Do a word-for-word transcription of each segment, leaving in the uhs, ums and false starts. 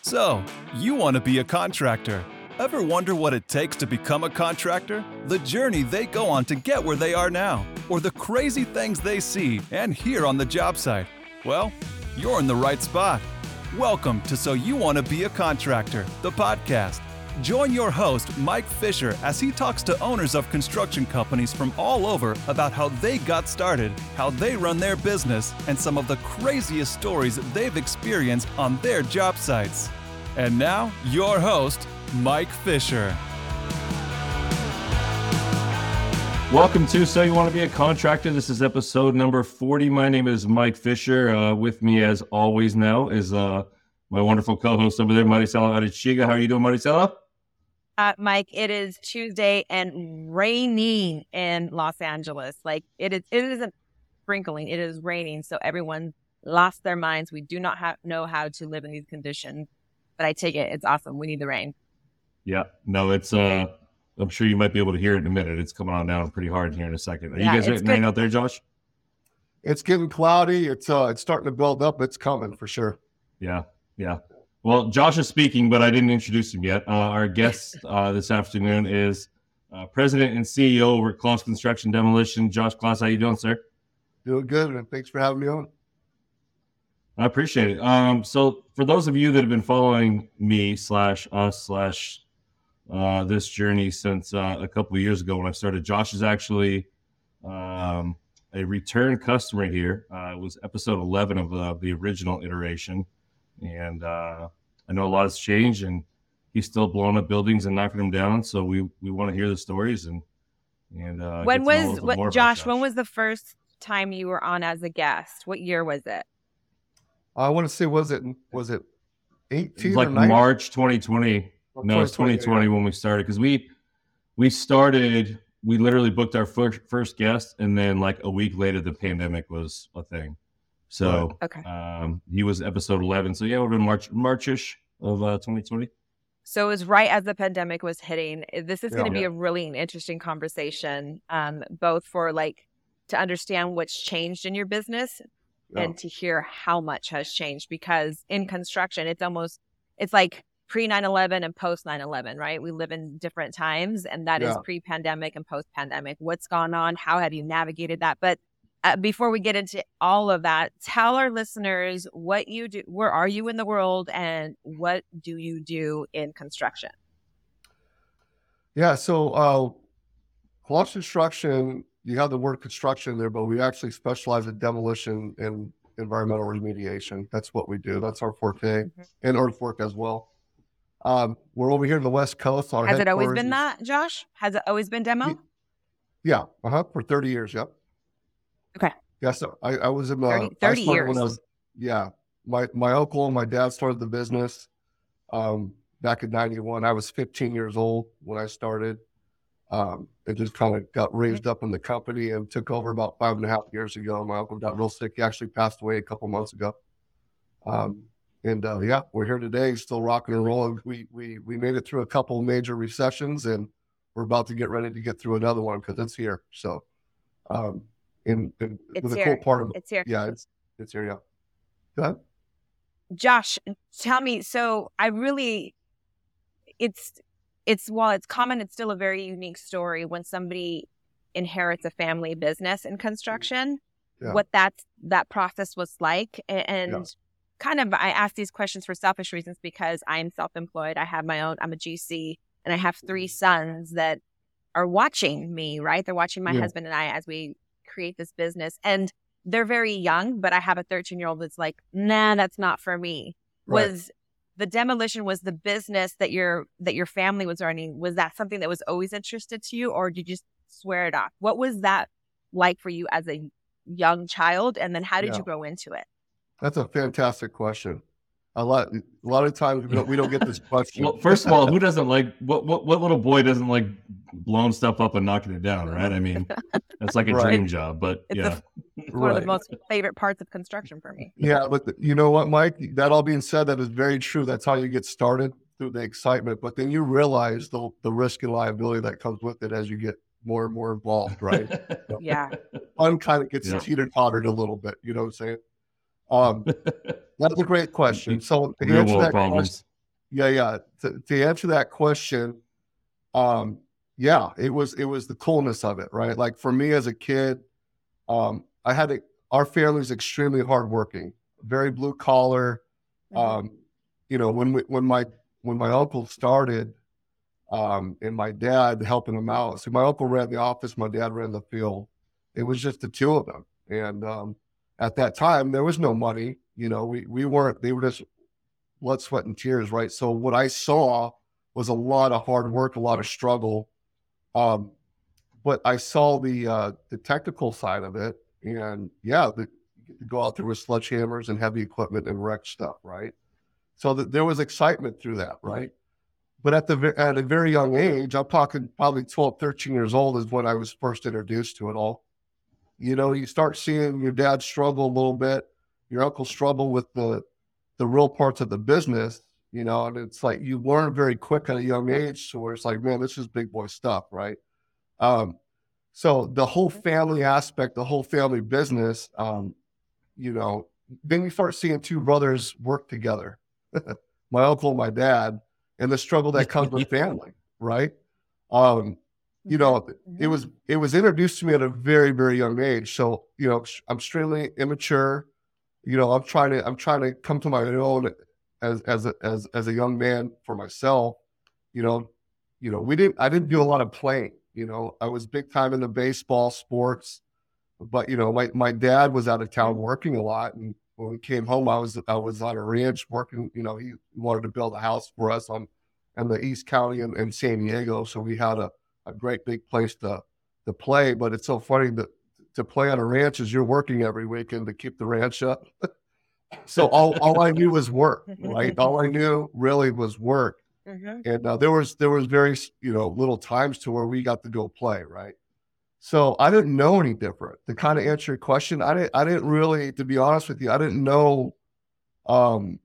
So, you want to be a contractor. Ever wonder what it takes to become a contractor? The journey they go on to get where they are now, or the crazy things they see and hear on the job site? Well, you're in the right spot. Welcome to So You Want to Be a Contractor, the podcast. Join your host, Mike Fisher, as he talks to owners of construction companies from all over about how they got started, how they run their business, and some of the craziest stories they've experienced on their job sites. And now, your host, Mike Fisher. Welcome to So You Want to Be a Contractor. This is episode number forty. My name is Mike Fisher. Uh, with me, as always now, is uh, my wonderful co-host over there, Maricela Arechiga. How are you doing, Maricela? Uh, Mike, it is Tuesday and raining in Los Angeles. Like it is, it isn't sprinkling, it is raining. So everyone lost their minds. We do not ha- know how to live in these conditions, but I take it. It's awesome. We need the rain. Yeah, no, it's, uh, I'm sure you might be able to hear it in a minute. It's coming on down pretty hard here in a second. Are Yeah, you guys it's getting rain out there, Josh? It's getting cloudy. It's uh, it's starting to build up. It's coming for sure. Yeah, yeah. Well, Josh is speaking, but I didn't introduce him yet. Uh, our guest uh, this afternoon is uh, President and C E O over at Kloss Construction Demolition. Josh Kloss, how you doing, sir? Doing good, and thanks for having me on. I appreciate it. Um, so for those of you that have been following me slash us slash uh, this journey since uh, a couple of years ago when I started, Josh is actually um, a return customer here. Uh, it was episode eleven of uh, the original iteration. And uh, I know a lot has changed, and he's still blowing up buildings and knocking them down. So we, we want to hear the stories. And and uh, when get to know a was little what, more about Josh, Josh? When was the first time you were on as a guest? What year was it? I want to say, was it was it It eighteen was like or nineteen? March twenty twenty. No, it's twenty twenty when we started, because we we started. We literally booked our first first guest, and then like a week later, the pandemic was a thing. So Okay. um, he was episode eleven. So yeah, it would have been March Marchish of uh, twenty twenty. So it was right as the pandemic was hitting. This is Yeah. going to be Yeah. a really interesting conversation, um, both for like to understand what's changed in your business Yeah. and to hear how much has changed, because in construction, it's almost, it's like pre nine eleven and post nine eleven, right? We live in different times, and that is Yeah. pre-pandemic and post-pandemic. What's gone on? How have you navigated that? But uh, before we get into all of that, tell our listeners what you do, where are you in the world, and what do you do in construction? Yeah. So, uh, Kloss Construction, you have the word construction there, but we actually specialize in demolition and environmental remediation. That's what we do. That's our forte, Mhm. and earthwork as well. Um, we're over here in the West Coast. Our Has it always headquarters been is- that, Josh? Has it always been demo? Ye- Yeah. Uh huh. For thirty years. Yep. Okay. Yeah, so I, I was in the thirty, I thirty started when I years. was, yeah. My my uncle and my dad started the business um, back in ninety-one. I was fifteen years old when I started. Um, it just kind of got raised up in the company and took over about five and a half years ago. My uncle got real sick. He actually passed away a couple months ago. Um, and uh, yeah, we're here today, still rocking and rolling. We we we made it through a couple major recessions, and we're about to get ready to get through another one because it's here. So, um, and, and It's the here. cool part of It's here. yeah, it's it's here. Yeah. Go ahead. Josh, tell me, so I really, it's, it's, while it's common, it's still a very unique story when somebody inherits a family business in construction, Yeah. what that's, that process was like. A- And Yeah. kind of, I ask these questions for selfish reasons because I'm self-employed. I have my own, I'm a G C, and I have three sons that are watching me, right? They're watching my Yeah. husband and I as we create this business. And they're very young, but I have a thirteen year old that's like, nah, that's not for me. Right. Was the demolition, was the business that your, that your family was running, was that something that was always interested to you, or did you just swear it off? What was that like for you as a young child? And then how did Yeah. you grow into it? That's a fantastic question. A lot, a lot of times we don't, we don't get this question. Well, first of all, who doesn't like what, what what little boy doesn't like blowing stuff up and knocking it down, right? I mean, that's like a Right. dream job. But It's, yeah, a, it's one of Right. the most favorite parts of construction for me. Yeah, but the, you know what, Mike? That all being said, that is very true. That's how you get started, through the excitement. But then you realize the the risk and liability that comes with it as you get more and more involved, right? Yeah. Fun kind of gets Yeah. teeter tottered a little bit. You know what I'm saying? Um, that's a great question. So to real answer world that problems. question, Yeah, yeah. To, to answer that question, um, yeah, it was it was the coolness of it, right? Like for me as a kid, um, I had a, our family's extremely hardworking, very blue collar. Mhm. Um, you know, when we, when my when my uncle started, um, and my dad helping him out. So my uncle ran the office, my dad ran the field. It was just the two of them, and um, at that time there was no money. You know, we we weren't. They were just blood, sweat, and tears, right? So what I saw was a lot of hard work, a lot of struggle. Um, but I saw the uh, the technical side of it, and yeah, the, you go out there with sledgehammers and heavy equipment and wreck stuff, right? So that there was excitement through that, right? But at the ve- at a very young age, I'm talking probably twelve, thirteen years old is when I was first introduced to it all. You know, you start seeing your dad struggle a little bit, your uncle struggle with the the real parts of the business, you know, and it's like you learn very quick at a young age, so where it's like, man, this is big boy stuff, right? Um, so the whole family aspect, the whole family business, um, you know, then you start seeing two brothers work together, my uncle and my dad, and the struggle that comes with family, right? Um, you know, it Mhm. was it was introduced to me at a very, very young age. So, you know, I'm extremely immature. You know, I'm trying to I'm trying to come to my own as as a as as a young man for myself. You know, you know, we didn't I didn't do a lot of playing. You know, I was big time into baseball, sports, but you know, my my dad was out of town working a lot, and when we came home, I was I was on a ranch working. You know, he wanted to build a house for us on in the East County in, in San Diego, so we had a a great big place to to play. But it's so funny that to play on a ranch is you're working every weekend to keep the ranch up. So all all I knew was work, right? All I knew really was work. Mhm. And uh, there was there was very you know little times to where we got to go play, right? So I didn't know any different. To kind of answer your question, I didn't I didn't really, to be honest with you, I didn't know um,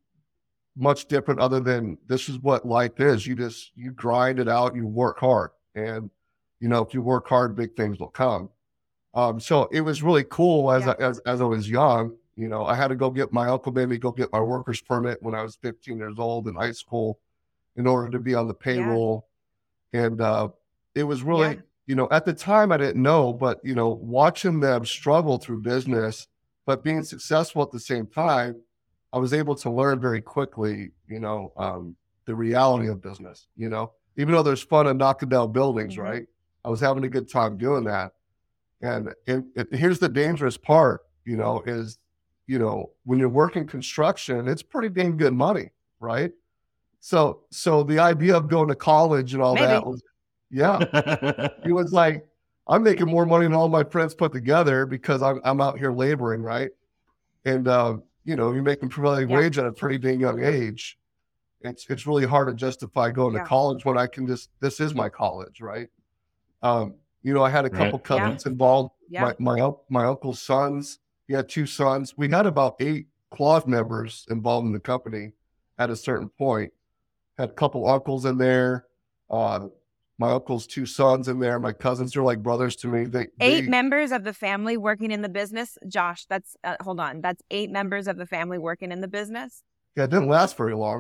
much different other than this is what life is. You just you grind it out, you work hard, and you know if you work hard, big things will come. Um, so it was really cool as Yeah. I, as as I was young. You know, I had to go get my uncle made me go get my worker's permit when I was fifteen years old in high school in order to be on the Yeah. payroll. And uh, it was Yeah. really, you know, at the time I didn't know, but you know, watching them struggle through business, but being successful at the same time, I was able to learn very quickly, you know, um, the reality of business. You know, even though there's fun in knocking down buildings, Mhm. right? I was having a good time doing that. And, and, and here's the dangerous part, you know, is, you know, when you're working construction, it's pretty dang good money, right? So, so the idea of going to college and all Maybe. that was, yeah, it was like, I'm making more money than all my friends put together because I'm, I'm out here laboring, right? And, uh, you know, you're making prevailing Yeah. wage at a pretty dang young age. It's, it's really hard to justify going to Yeah. college when I can just, this is my college, right? Um, you know, I had a Right. couple Yeah. cousins involved. Yeah. My, my, un- my uncle's sons, he had two sons. We had about eight clause members involved in the company at a certain point. Had a couple uncles in there. Uh, my uncle's two sons in there. My cousins are like brothers to me. They, Eight they members of the family working in the business. Josh, that's, uh, hold on. That's eight members of the family working in the business. yeah, it didn't last very long.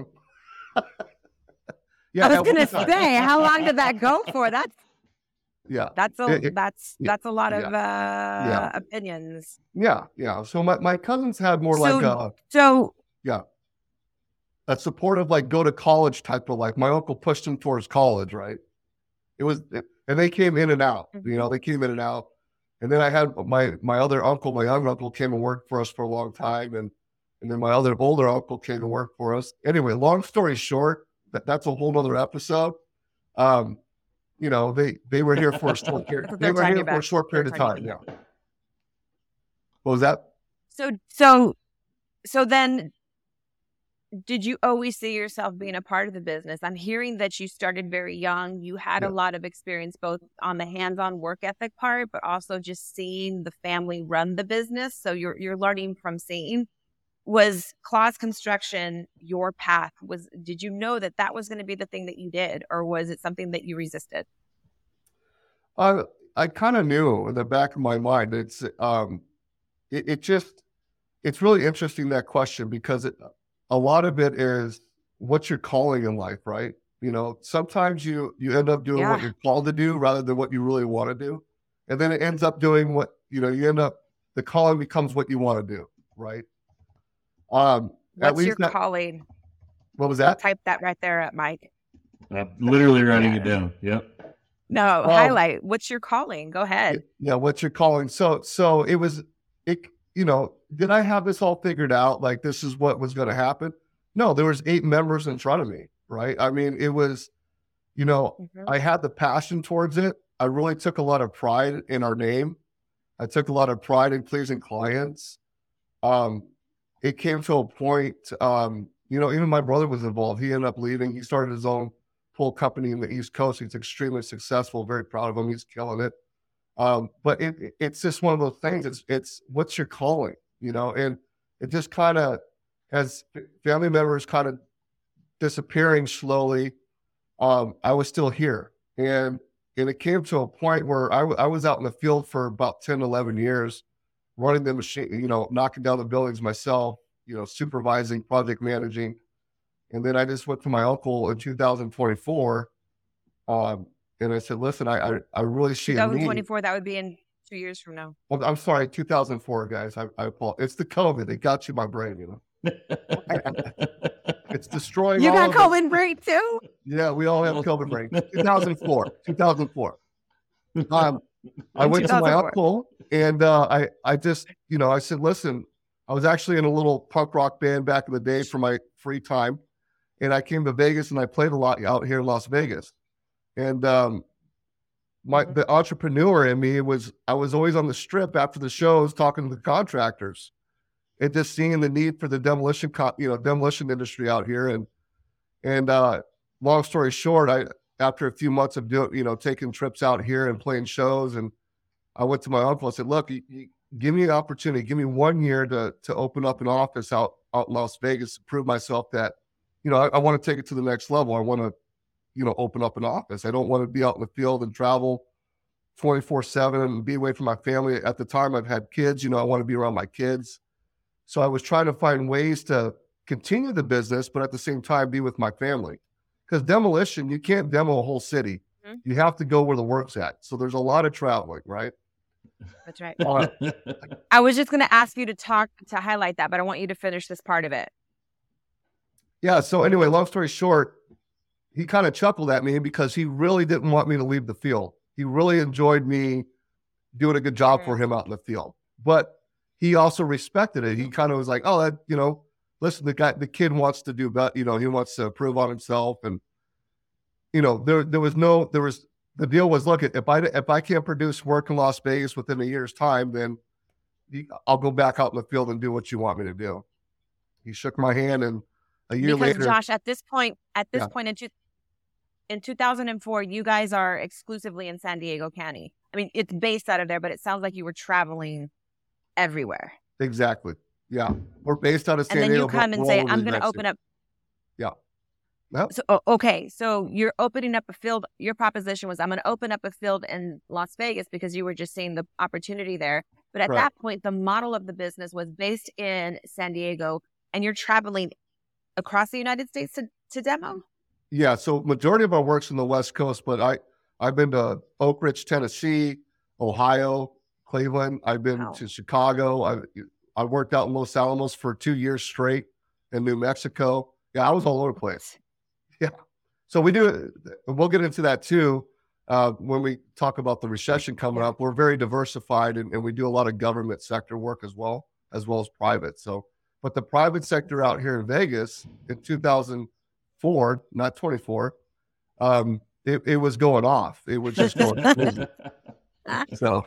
Yeah, I was at going to one time. say, how long did that go for? That's, Yeah, that's a, It- it- that's, yeah, that's a lot yeah, of, uh, opinions. yeah, yeah. So my, my cousins had more like So, a so, yeah, a supportive like go to college type of life. My uncle pushed him towards college, right? It was, and they came in and out. Mm-hmm. You know, they came in and out. And then I had my my other uncle, my young uncle, came and worked for us for a long time, and and then my other older uncle came and worked for us. Anyway, long story short, that, that's a whole nother episode. Um, you know, they they were here for a short period. That's They their were time here you for a back. short period of Their time time. you Yeah. What was that? so, so, so then did you always see yourself being a part of the business? I'm hearing that you started very young. You had Yeah. a lot of experience both on the hands-on work ethic part, but also just seeing the family run the business. So you're you're learning from seeing. Was Claus Construction your path? Was did you know that that was going to be the thing that you did, or was it something that you resisted? I I kind of knew in the back of my mind. It's um, it, it just it's really interesting that question because it a lot of it is what's your calling in life, right? You know, sometimes you you end up doing Yeah. what you're called to do rather than what you really want to do, and then it ends up doing what you know. You end up the calling becomes what you want to do, right? Um, at What's your least that, calling? what was that? Type that right there up, Mike. I'm literally writing Yeah. it down. Yep. No, Um, highlight. What's your calling? Go ahead. Yeah, what's your calling? So, so it was, it, you know, did I have this all figured out? Like this is what was going to happen? No, there was eight members in front of me, right? I mean, it was, you know, Mhm. I had the passion towards it. I really took a lot of pride in our name. I took a lot of pride in pleasing clients. Um, it came to a point, um, you know, even my brother was involved. He ended up leaving. He started his own pool company in the East Coast. He's extremely successful. Very proud of him. He's killing it. Um, but it, it- it's just one of those things. It's it's what's your calling, you know? And it just kind of, as f- family members kind of disappearing slowly, um, I was still here, and and it came to a point where I, w- I was out in the field for about ten, eleven years, running the machine, you know, knocking down the buildings myself, you know, supervising, project managing, and then I just went to my uncle in two thousand twenty-four. Um, and I said, listen, I, I, I really see a need. twenty twenty-four, that would be in two years from now. Well, I'm sorry, two thousand four, guys. I, I apologize. It's the COVID. It got you my brain, you know. It's destroying You all got of it. COVID break too? Yeah, we all have COVID brain. two thousand four. two thousand four. Um, I In went to my two thousand four. uncle and uh, I, I just, you know, I said, listen, I was actually in a little punk rock band back in the day for my free time. And I came to Vegas and I played a lot out here in Las Vegas. And um, my Mhm. the entrepreneur in me was, I was always on the strip after the shows talking to the contractors and just seeing the need for the demolition, co- you know, demolition industry out here. And, and uh, long story short, I, after a few months of doing, you know, taking trips out here and playing shows, and I went to my uncle and said, look, you, you, give me an opportunity, give me one year to, to open up an office out, out in Las Vegas to prove myself that, you know, I, I want to take it to the next level. I want to, you know, open up an office. I don't want to be out in the field and travel twenty-four seven and be away from my family. At the time I've had kids, you know, I want to be around my kids. So I was trying to find ways to continue the business, but at the same time be with my family. Because demolition, you can't demo a whole city. Mhm. You have to go where the work's at. So there's a lot of traveling, right? That's right. Uh, I was just going to ask you to talk, to highlight that, but I want you to finish this part of it. yeah. So anyway, long story short, he kind of chuckled at me because he really didn't want me to leave the field. He really enjoyed me doing a good job for him out in the field. But he also respected it. He kind of was like, oh, that, you know, listen, the guy, the kid wants to do better. You know, he wants to improve on himself. And, you know, there, there was no, there was, the deal was, look, if I, if I can't produce work in Las Vegas within a year's time, then you- I'll go back out in the field and do what you want me to do. He shook my hand, and a year Because later, Josh, at this point, at this Yeah. point in, two, in two thousand four, you guys are exclusively in San Diego County. I mean, it's based out of there, but it sounds like you were traveling everywhere. exactly. Yeah. We're based out of San And then Diego. you come but and we're say, all over I'm the going to United open States. up. Yeah. Yep. So, o- okay. So you're opening up a field. Your proposition was, I'm going to open up a field in Las Vegas because you were just seeing the opportunity there. But at Right. that point, the model of the business was based in San Diego, and you're traveling across the United States to, to demo? Yeah, so majority of our work's in the West Coast, but I I've been to Oak Ridge, Tennessee, Ohio, Cleveland. I've been Wow. to Chicago. I I worked out in Los Alamos for two years straight in New Mexico. Yeah, I was all over the place. Yeah, so we do. We'll get into that too uh, when we talk about the recession coming Yeah. up. We're very diversified, and, and we do a lot of government sector work as well, as well as private. So, but the private sector out here in Vegas in two thousand four, not twenty-four, um, it, it was going off. It was just going crazy. So,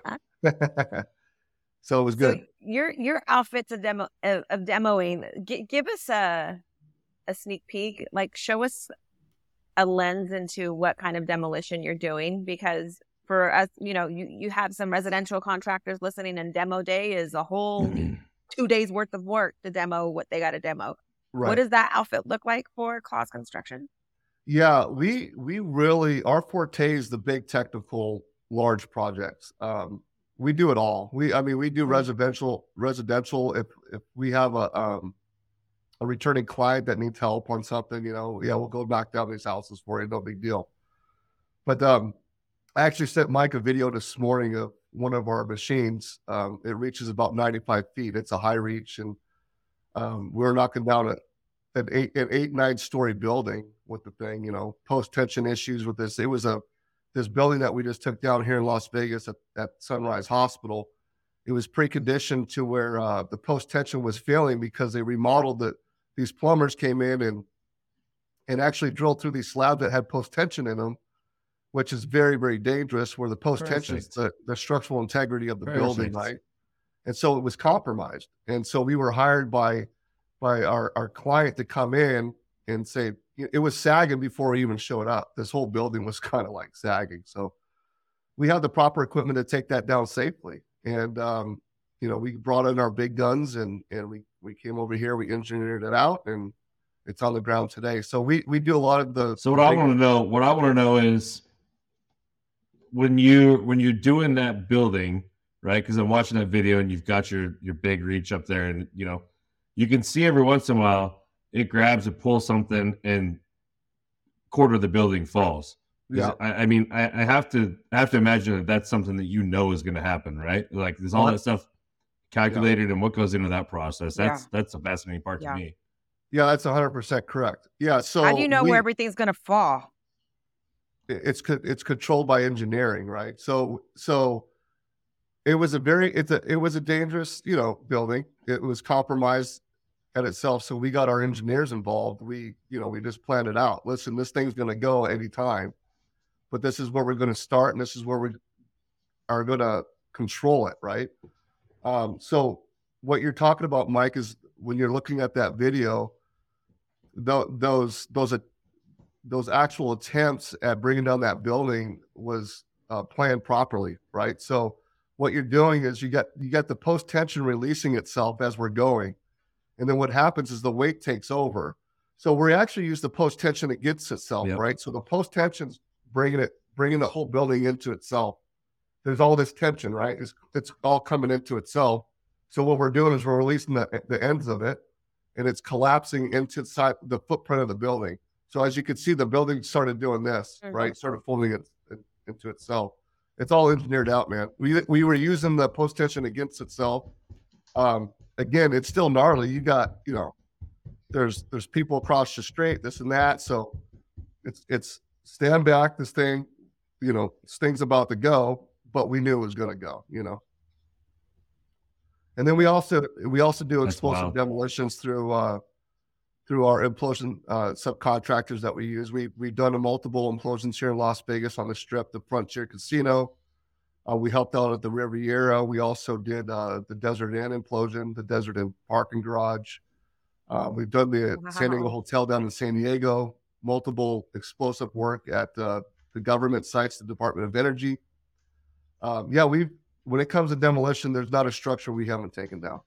so it was good. So your your outfits of demo of, of demoing. G- give us a a sneak peek. Like, show us a lens into what kind of demolition you're doing, because for us, you know, you you have some residential contractors listening, and demo day is a whole two days worth of work to demo what they got to demo. Right. What does that outfit look like for Claus Construction? Yeah, we we really, our forte is the big technical large projects. Um, we do it all. We I mean we do Mhm. residential residential if if we have a um a returning client that needs help on something, you know, yeah, we'll go back down these houses for you. No big deal. But um, I actually sent Mike a video this morning of one of our machines. Um, it reaches about ninety-five feet. It's a high reach. And um, we we're knocking down a, an eight, an eight, nine story building with the thing, you know, post tension issues with this. It was a, this building that we just took down here in Las Vegas at, at Sunrise Hospital. It was preconditioned to where uh, the post tension was failing because they remodeled it. These plumbers came in and and actually drilled through these slabs that had post tension in them, which is very, very dangerous, where the post tension is the, the structural integrity of the Perfect. building, right? And so it was compromised. And so we were hired by by our, our client to come in and say, it was sagging before we even showed up. This whole building was kind of like sagging. So we had the proper equipment to take that down safely. And, um, you know, we brought in our big guns and, and we, we came over here, we engineered it out, and it's on the ground today. So we, we do a lot of the. So what I want to know, what I want to know is when you, when you're doing that building, right? Cause I'm watching that video and you've got your, your big reach up there, and, you know, you can see every once in a while it grabs and pulls something and quarter of the building falls. Yeah. I, I mean, I, I have to, I have to imagine that that's something that you know is going to happen, right? Like there's all that stuff calculated yeah. and what goes into that process. That's, yeah. that's the fascinating part yeah. to me. Yeah, that's one hundred percent correct. Yeah. So how do you know we, where everything's going to fall? It's, it's controlled by engineering, right? So, so it was a very, it's a, it was a dangerous, you know, building. It was compromised at itself. So we got our engineers involved. We, you know, we just planned it out. Listen, this thing's going to go anytime, but this is where we're going to start, and this is where we are going to control it, right? Um, so what you're talking about, Mike, is when you're looking at that video, th- those those uh, those actual attempts at bringing down that building was uh, planned properly, right? So what you're doing is you got you got the post tension releasing itself as we're going, and then what happens is the weight takes over. So we actually use the post tension against itself, yep. right? So the post tension's bringing it, bringing the whole building into itself. There's all this tension, right? It's, it's all coming into itself. So what we're doing is we're releasing the, the ends of it, and it's collapsing into side, the footprint of the building. So as you can see, the building started doing this, mm-hmm. right? Started folding it into itself. It's all engineered out, man. We we were using the post tension against itself. Um, again, it's still gnarly. You got, you know, there's there's people across the street, this and that. So it's it's stand back, this thing, you know, this thing's about to go, but we knew it was going to go, you know. And then we also we also do explosive demolitions through uh, through our implosion uh, subcontractors that we use. We we've done a multiple implosions here in Las Vegas on the Strip, the Frontier Casino. Uh, we helped out at the Riviera. We also did uh, the Desert Inn implosion, the Desert Inn parking garage. Uh, we've done the wow. San Diego Hotel down in San Diego. Multiple explosive work at uh, the government sites, the Department of Energy. Um, yeah, we've. When it comes to demolition, there's not a structure we haven't taken down.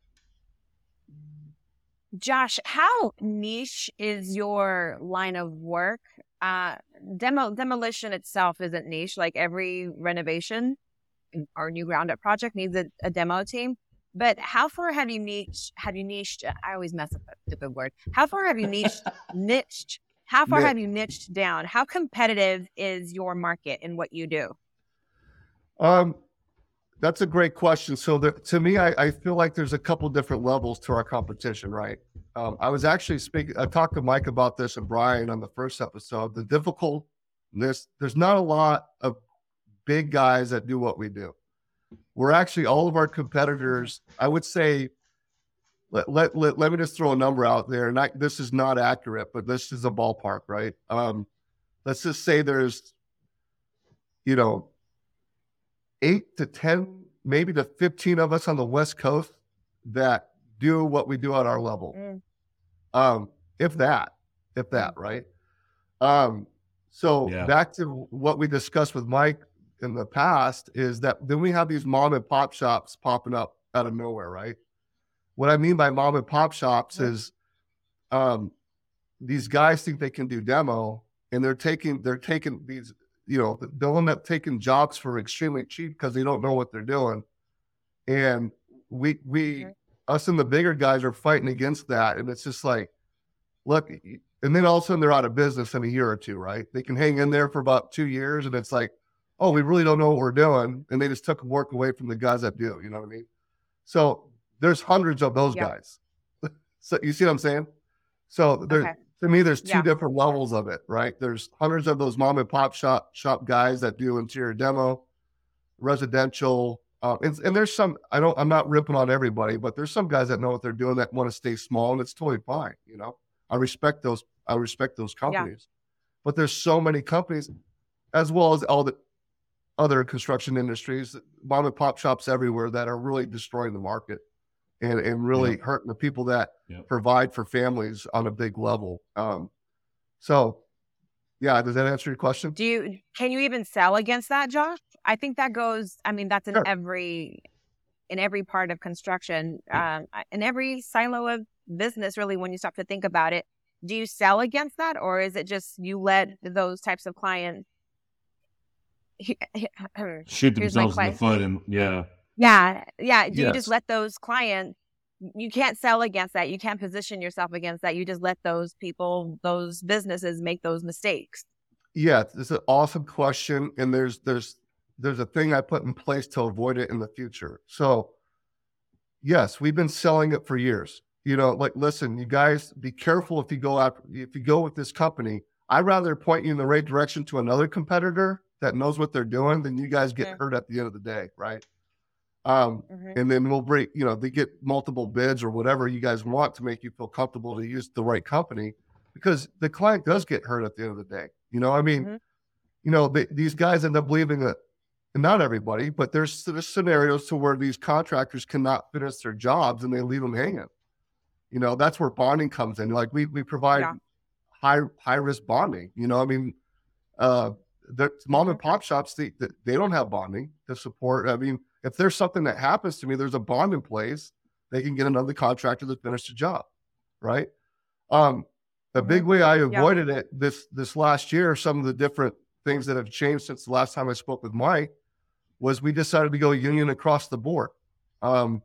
Josh, how niche is your line of work? Uh, demo demolition itself isn't niche. Like every renovation or new ground up project needs a, a demo team. But how far have you niched? Have you niched? I always mess up that stupid word. How far have you niched? niched? How far Niche. have you niched down? How competitive is your market in what you do? Um. That's a great question. So there, to me, I, I feel like there's a couple different levels to our competition, right? Um, I was actually speaking, I talked to Mike about this and Brian on the first episode. The difficultness, there's not a lot of big guys that do what we do. We're actually, all of our competitors, I would say, let, let, let, let me just throw a number out there. And I, this is not accurate, but this is a ballpark, right? Um, let's just say there's, you know, eight to ten, maybe to fifteen of us on the West Coast that do what we do at our level. Mm. Um, if that, if that, right? Um, so yeah. back to what we discussed with Mike in the past is that then we have these mom and pop shops popping up out of nowhere, right? What I mean by mom and pop shops mm. is um, these guys think they can do demo, and they're taking, they're taking these, you know, they'll end up taking jobs for extremely cheap because they don't know what they're doing. And we, we, okay. us and the bigger guys are fighting against that. And it's just like, look, and then all of a sudden they're out of business in a year or two, right? They can hang in there for about two years and it's like, oh, we really don't know what we're doing. And they just took work away from the guys that do, you know what I mean? So there's hundreds of those Yeah. guys. So you see what I'm saying? So there's, Okay. to me, there's two Yeah. different levels of it, right? There's hundreds of those mom and pop shop shop guys that do interior demo, residential, uh, and, and there's some, I don't, I'm not ripping on everybody, but there's some guys that know what they're doing that want to stay small, and it's totally fine. You know, I respect those, I respect those companies, but there's so many companies, as well as all the other construction industries, mom and pop shops everywhere that are really destroying the market and, and really Yeah. hurting the people that Yeah. provide for families on a big level. Um, so yeah, does that answer your question? Do you, can you even sell against that, Josh? I think that goes, I mean, that's in Sure. every, in every part of construction, um, in every silo of business, really, when you stop to think about it. Do you sell against that, or is it just you let those types of clients Shoot Here's my themselves in the question. foot, and yeah, Yeah, yeah. Do you Yes. just let those clients? You can't sell against that. You can't position yourself against that. You just let those people, those businesses, make those mistakes. Yeah, it's an awesome question. And there's, there's, there's a thing I put in place to avoid it in the future. So yes, we've been selling it for years. You know, like, listen, you guys be careful if you go after, if you go with this company, I'd rather point you in the right direction to another competitor that knows what they're doing than you guys get Yeah. hurt at the end of the day. Right. Um, Mhm. and then we'll break, you know, they get multiple bids or whatever you guys want to make you feel comfortable to use the right company, because the client does get hurt at the end of the day. You know, I mean, Mhm. you know, they, these guys end up leaving it, and not everybody, but there's, there's scenarios to where these contractors cannot finish their jobs and they leave them hanging. You know, that's where bonding comes in. Like we, we provide Yeah. high, high risk bonding, you know, I mean, uh, the mom and Mhm. pop shops, they, they don't have bonding to support. I mean, if there's something that happens to me, there's a bond in place. They can get another contractor to finish the job. Right. Um, the Mhm. big way I avoided it this, this last year, some of the different things that have changed since the last time I spoke with Mike, was we decided to go union across the board. Um,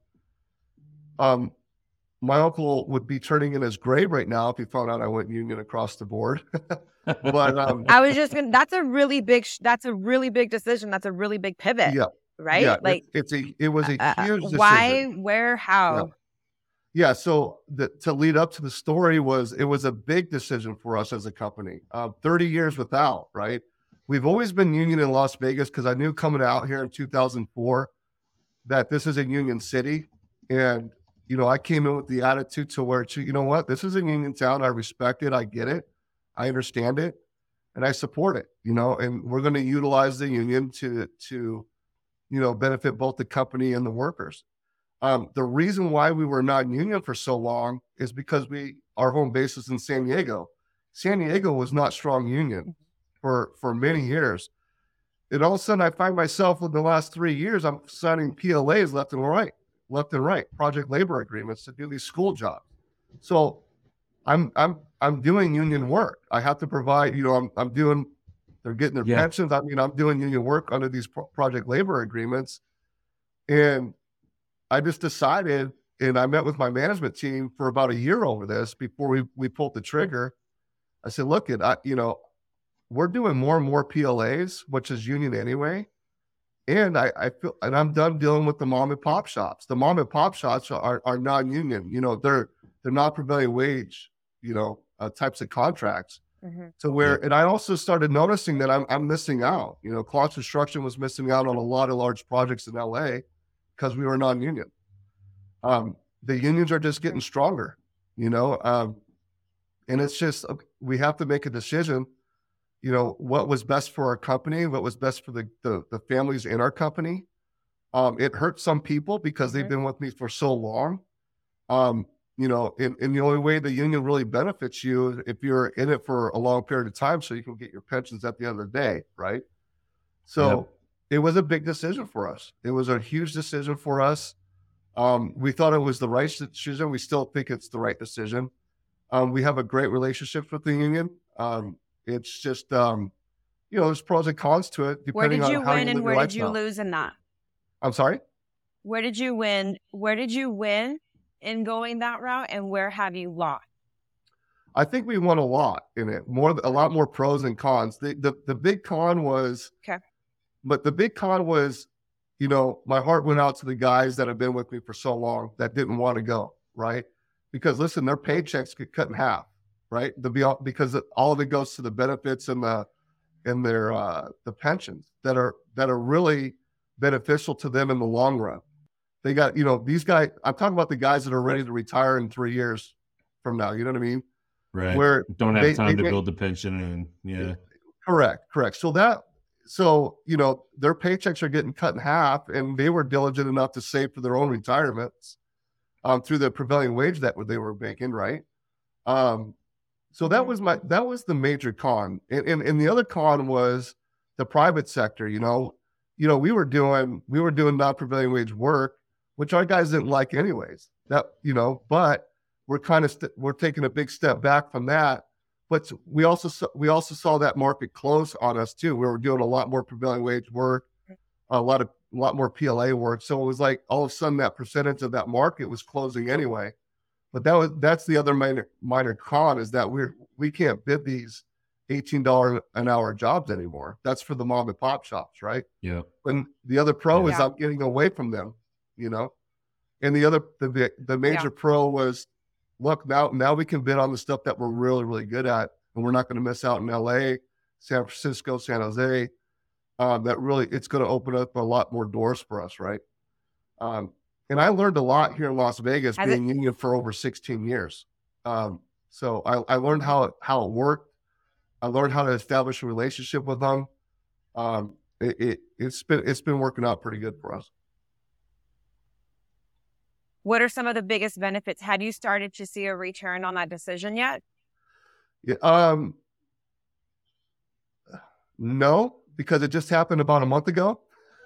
um, my uncle would be turning in his grave right now if he found out I went union across the board. But um, I was just gonna. That's a really big. sh- That's a really big decision. That's a really big pivot. yeah, Right. yeah, Like, it, it's a, it was a uh, huge decision. why, where, how? Yeah. So the, to lead up to the story was, it was a big decision for us as a company. Uh, thirty years without, right? We've always been union in Las Vegas, because I knew coming out here in two thousand four that this is a union city. And, you know, I came in with the attitude to where, to, you know what, this is a union town. I respect it. I get it. I understand it. And I support it, you know, and we're going to utilize the union to, to, you know, benefit both the company and the workers. Um, the reason why we were not union for so long is because we, our home base is in San Diego. San Diego was not strong union for, for many years. And all of a sudden I find myself in the last three years, I'm signing P L As left and right, left and right, project labor agreements to do these school jobs. So I'm, I'm, I'm doing union work. I have to provide, you know, I'm, I'm doing, they're getting their Yeah. pensions. I mean, I'm doing union work under these pro- project labor agreements. And I just decided, and I met with my management team for about a year over this before we, we pulled the trigger. I said, look, it, I, you know, we're doing more and more P L As, which is union anyway. And I, I feel, and I'm done dealing with the mom and pop shops. The mom and pop shops are, are non-union, you know, they're, they're not prevailing wage, you know, uh, types of contracts. Mhm. To where, Yeah. and I also started noticing that I'm, I'm missing out. You know, Clark Construction was missing out on a lot of large projects in L A because we were non-union. Um, the unions are just getting stronger, you know, um, and it's just, uh, we have to make a decision, you know, what was best for our company, what was best for the, the, the families in our company. Um, it hurts some people because they've Mhm. been with me for so long. Um, you know, and, and the only way the union really benefits you is if you're in it for a long period of time, so you can get your pensions at the end of the day, right? So Yep. it was a big decision for us. It was a huge decision for us. Um, we thought it was the right decision. We still think it's the right decision. Um, we have a great relationship with the union. Um, it's just, um, you know, there's pros and cons to it Where depending did you on how win you and live where your did you lifestyle. lose in that? I'm sorry. Where did you win? Where did you win in going that route, and where have you lost? I think we won a lot in it, more, a lot more pros and cons. The, the, the big con was, Okay. but the big con was, you know, my heart went out to the guys that have been with me for so long that didn't want to go, right? Because listen, their paychecks get cut in half, right? The be because all of it goes to the benefits and the and their uh, the pensions that are that are really beneficial to them in the long run. They got, you know, these guys. I'm talking about the guys that are ready to retire in three years from now. You know what I mean? Right. Where don't have they, time they, to build the pension and yeah. Correct. Correct. So that. So, you know, their paychecks are getting cut in half, and they were diligent enough to save for their own retirements um, through the prevailing wage that they were making, right? Um, so that was my that was the major con, and, and and the other con was the private sector. You know, you know, we were doing we were doing non-prevailing wage work, which our guys didn't like anyways. That you know, but we're kind of st- we're taking a big step back from that. But we also saw, we also saw that market close on us too. We were doing a lot more prevailing wage work, a lot of a lot more P L A work. So it was like all of a sudden that percentage of that market was closing anyway. But that was that's the other minor minor con is that we're we can't bid these eighteen dollars an hour jobs anymore. That's for the mom and pop shops, right? Yeah. When the other pro Yeah. is I'm getting away from them, you know. And the other the the major Yeah. pro was, look, now now we can bid on the stuff that we're really, really good at, and we're not going to miss out in L A, San Francisco, San Jose. Um, that really, it's going to open up a lot more doors for us, right? Um, and I learned a lot here in Las Vegas, Has being union for over sixteen years. Um, so I, I learned how it, how it worked. I learned how to establish a relationship with them. Um, it, it it's been it's been working out pretty good for us. What are some of the biggest benefits? Have you started to see a return on that decision yet? Yeah, um, no, because it just happened about a month ago.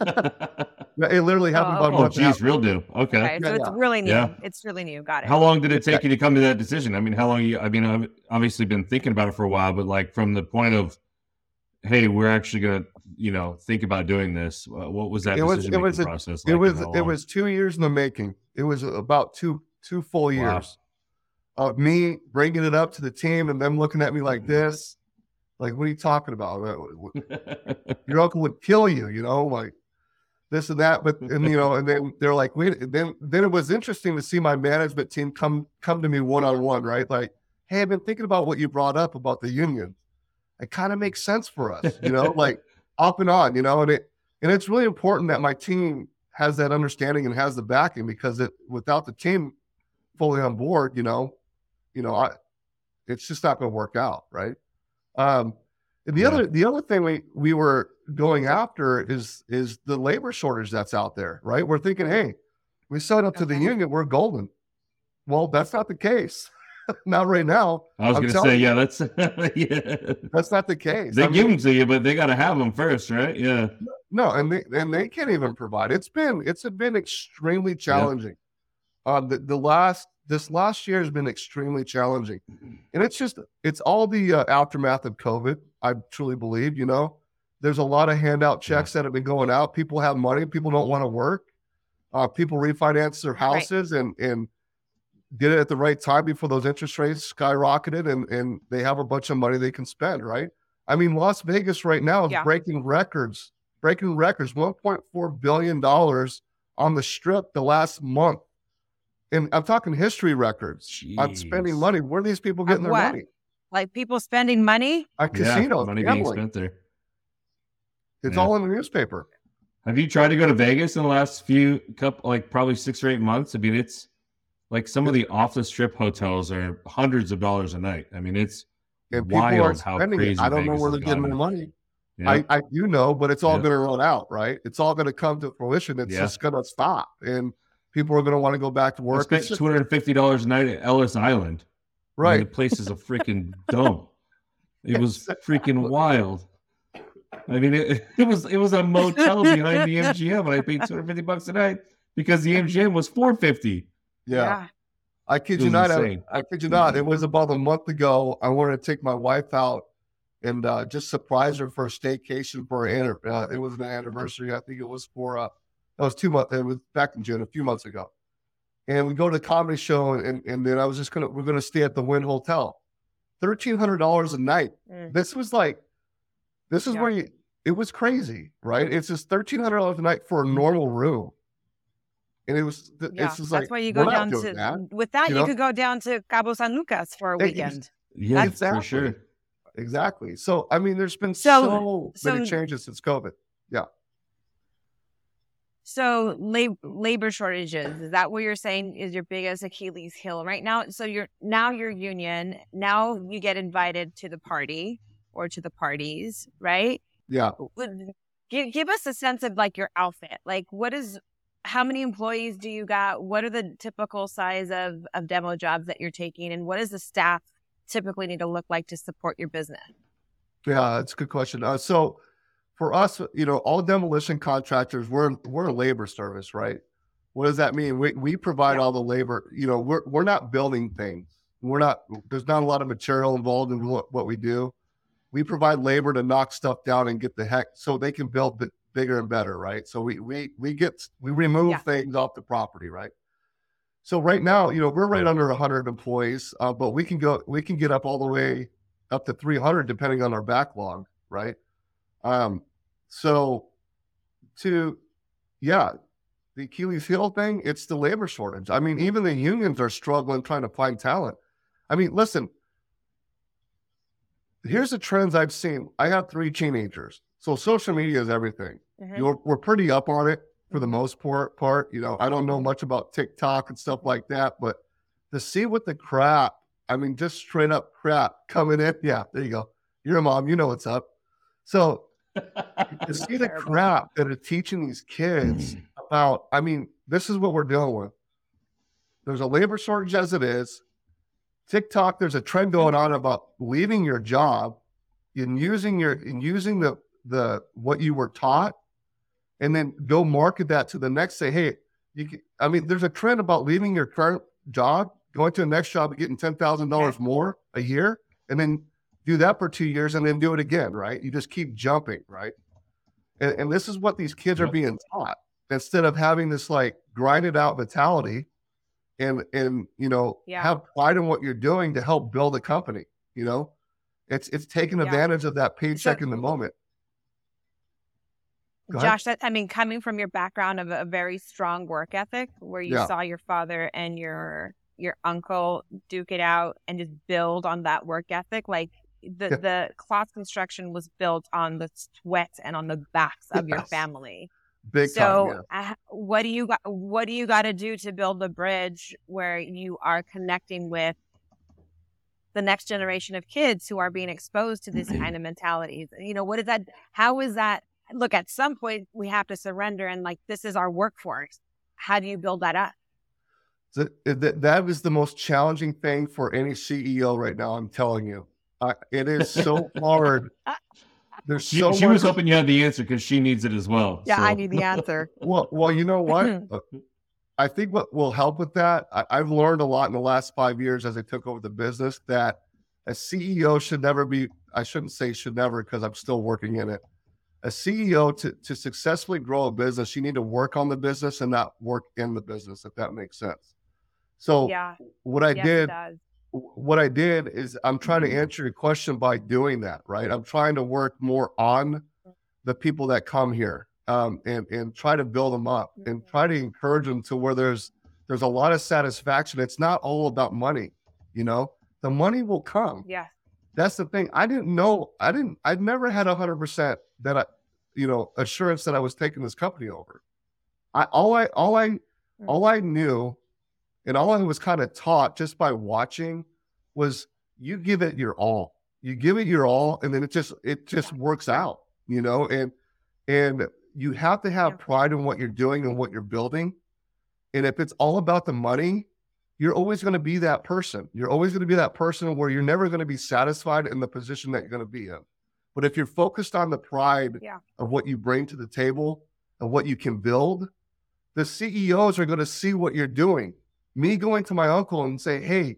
It literally happened Oh, about a Oh, month. geez, after. real new. Okay. Okay, so Yeah, it's yeah. really new. Yeah. It's really new. Got it. How long did it take you to come to that decision? I mean, how long you, I mean, I've obviously been thinking about it for a while, but like from the point of, hey, we're actually going to, you know, think about doing this. Uh, what was that It was- decision it making was a- process? It like, was and how it long? was two years in the making. It was about two two full Wow. years of me bringing it up to the team and them looking at me like this, like, what are you talking about? Your uncle would kill you, you know, like this and that. But and you know, and then they're like, wait. And then then it was interesting to see my management team come come to me one on one, right? Like, hey, I've been thinking about what you brought up about the union. It kind of makes sense for us, you know, like off and on, you know, and it and it's really important that my team has that understanding and has the backing, because it without the team fully on board, you know, you know, I it's just not going to work out, right? Um, and the Yeah. other the other thing we we were going after is is the labor shortage that's out there, right? We're thinking, hey, we signed up to the Okay. union, we're golden. Well, that's not the case. Not right now. I was I'm going to telling say, you. yeah, that's, yeah. That's not the case. They I give mean, them to you, but they got to have them first, right? Yeah. no, and they and they can't even provide. It's been it's been extremely challenging. Uh, the the last this last year has been extremely challenging, and it's just it's all the uh, aftermath of COVID. I truly believe, you know, there's a lot of handout checks that have been going out. People have money. People don't want to work. Uh, people refinance their houses and and did it at the right time before those interest rates skyrocketed, and and they have a bunch of money they can spend. Right. I mean, Las Vegas right now is Yeah. breaking records, breaking records, one point four billion dollars on the strip the last month. And I'm talking history records on spending Jeez. money. Where are these people getting their what? money? Like people spending money? At Yeah, casinos, money being gambling. spent there. It's Yeah. all in the newspaper. Have you tried to go to Vegas in the last few couple, like probably six or eight months? I mean, it's like some of the off the strip hotels are hundreds of dollars a night. I mean, it's And people wild aren't how spending crazy it. I don't know Vegas where has they're getting their gotten. money. Yeah. I, I do know, but it's all Yeah. going to run out, right? It's all going to come to fruition. It's Yeah. just going to stop. And people are going to want to go back to I work. spent It's just- two hundred fifty dollars a night at Ellis Island. I mean, right. the place is a freaking dump. It was freaking wild. I mean, it, it was it was a motel behind the M G M, and I paid two hundred fifty bucks a night because the M G M was four fifty. Yeah. I kid It you was not. I, insane. I kid you not. It was about a month ago. I wanted to take my wife out and uh, just surprise her for a staycation for her. Uh, it was an anniversary. I think it was for, uh, that was two months. It was back in June, a few months ago. And we go to the comedy show, and, and then I was just going to, we're going to stay at the Wynn Hotel. thirteen hundred dollars a night. Mm. This was like, this is Yeah. where you, it was crazy, right? It's just thirteen hundred dollars a night for a normal room. And it was, Yeah, it's just that's like, why you we're go not down doing to, that. with that, you you know? could go down to Cabo San Lucas for a Ex- weekend. Yeah, Exactly. for sure. Exactly. So, I mean, there's been So- so, many so- changes since COVID. So lab- labor shortages, is that what you're saying is your biggest Achilles heel right now? So you're now you're union, now you get invited to the party or to the parties, right? Yeah. Would- Give, give us a sense of like your outfit. Like what is, how many employees do you got? What are the typical size of, of demo jobs that you're taking? And what does the staff typically need to look like to support your business? Yeah, that's a good question. Uh, so for us, you know, all demolition contractors, we're we're a labor service, right? What does that mean? We we provide Yeah. all the labor. You know, we're we're not building things. We're not. There's not a lot of material involved in what, what we do. We provide labor to knock stuff down and get the heck so they can build b- bigger and better, right? So we we we get we remove Yeah. things off the property, right? So right now, you know, we're right under one hundred employees, uh, but we can go we can get up all the way up to three hundred depending on our backlog, right? Um, so to, yeah, the Achilles heel thing, it's the labor shortage. I mean, even the unions are struggling trying to find talent. I mean, listen, here's the trends I've seen. I have three teenagers. So social media is everything. Mhm. You're, we're pretty up on it for the most part, part. You know, I don't know much about TikTok and stuff like that, but to see what the crap, I mean, just straight up crap coming in. Yeah, there you go. You're a mom, you know what's up. So to see the Terrible. crap that are teaching these kids about, I mean, this is what we're dealing with. There's a labor shortage as it is. TikTok, there's a trend going on about leaving your job and using your and using the the what you were taught, and then go market that to the next. Say, hey, you can, I mean, there's a trend about leaving your current job, going to the next job, and getting ten thousand dollars more a year, and then do that for two years, and then do it again. Right? You just keep jumping, right? And, and this is what these kids are Yep. being taught instead of having this like grinded out mentality. And, and, you know, Yeah. have pride in what you're doing to help build a company, you know, it's, it's taking Yeah. advantage of that paycheck So- in the moment. Go ahead. Josh, that, I mean, coming from your background of a, a very strong work ethic, where you Yeah. saw your father and your your uncle duke it out and just build on that work ethic, like the Yeah. the Klotz construction was built on the sweat and on the backs of your Yes. family. Big So, time. uh, what do you got? What do you got to do to build the bridge where you are connecting with the next generation of kids who are being exposed to this kind of mentalities? You know, what is that? How is that? Look, at some point we have to surrender, and like this is our workforce. How do you build that up? Yeah. Th- th- that is the most challenging thing for any C E O right now. I'm telling you, uh, it is so hard. There's She, so she much. was hoping you had the answer because she needs it as well. Yeah, I so. need the answer. Well, well, you know what? Uh, I think what will help with that, I, I've learned a lot in the last five years as I took over the business that a C E O should never be, I shouldn't say should never because I'm still working in it. A C E O to, to successfully grow a business, you need to work on the business and not work in the business, if that makes sense. So Yeah, what I yes, did, it does. what I did is I'm trying to answer your question by doing that, right? I'm trying to work more on the people that come here um, and, and try to build them up and try to encourage them to where there's, there's a lot of satisfaction. It's not all about money, you know, the money will come. Yeah, That's the thing. I didn't know, I didn't, I'd never had a hundred percent that I, you know, assurance that I was taking this company over. I, all I, all I, all I knew and all I was kind of taught just by watching was you give it your all. You give it your all, and then it just it just works out, you know. And and you have to have Yeah. pride in what you're doing and what you're building. And if it's all about the money, you're always going to be that person. You're always going to be that person where you're never going to be satisfied in the position that you're going to be in. But if you're focused on the pride Yeah. of what you bring to the table and what you can build, the C E Os are going to see what you're doing. Me going to my uncle and say, hey,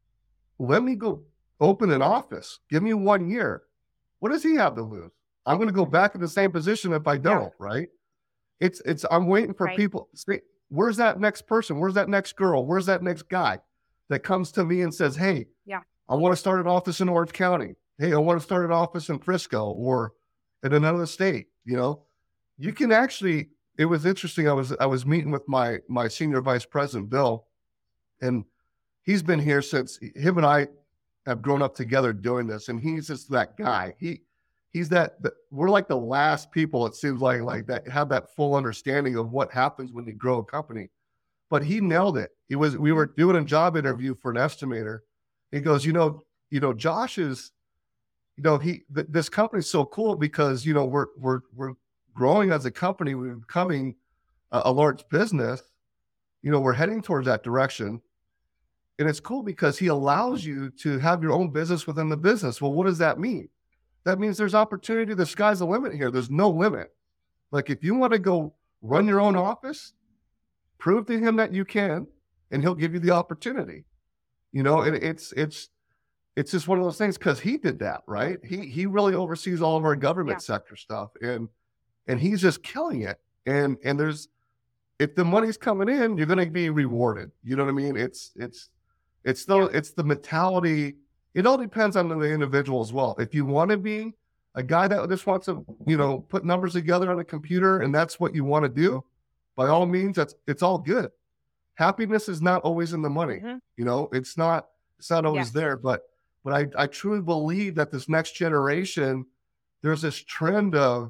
let me go open an office. Give me one year. What does he have to lose? I'm going to go back in the same position if I don't, right? It's, it's, I'm waiting for Right. people. See, where's that next person? Where's that next girl? Where's that next guy that comes to me and says, hey, Yeah. I want to start an office in Orange County. Hey, I want to start an office in Frisco or in another state. You know, you can actually, it was interesting. I was, I was meeting with my, my senior vice president, Bill, and he's been here since him and I have grown up together doing this. And he's just that guy. He, he's that, that we're like the last people, it seems like, like that have that full understanding of what happens when you grow a company. But he nailed it. He was, we were doing a job interview for an estimator. He goes, you know, you know, Josh is, you know, he, th- this company is so cool because, you know, we're, we're, we're growing as a company. We're becoming a, a large business. You know, we're heading towards that direction. And it's cool because he allows you to have your own business within the business. Well, what does that mean? That means there's opportunity. The sky's the limit here. There's no limit. Like if you want to go run your own office, prove to him that you can, and he'll give you the opportunity. You know, and it's, it's, it's just one of those things because he did that, right? He, he really oversees all of our government Yeah. sector stuff, and, and he's just killing it. And, and there's, if the money's coming in, you're going to be rewarded. You know what I mean? It's, it's, it's still, Yeah. it's the mentality. It all depends on the individual as well. If you want to be a guy that just wants to, you know, put numbers together on a computer and that's what you want to do, by all means, that's, it's all good. Happiness is not always in the money. Mhm. You know, it's not, it's not always Yes. there, but, but I, I truly believe that this next generation, there's this trend of,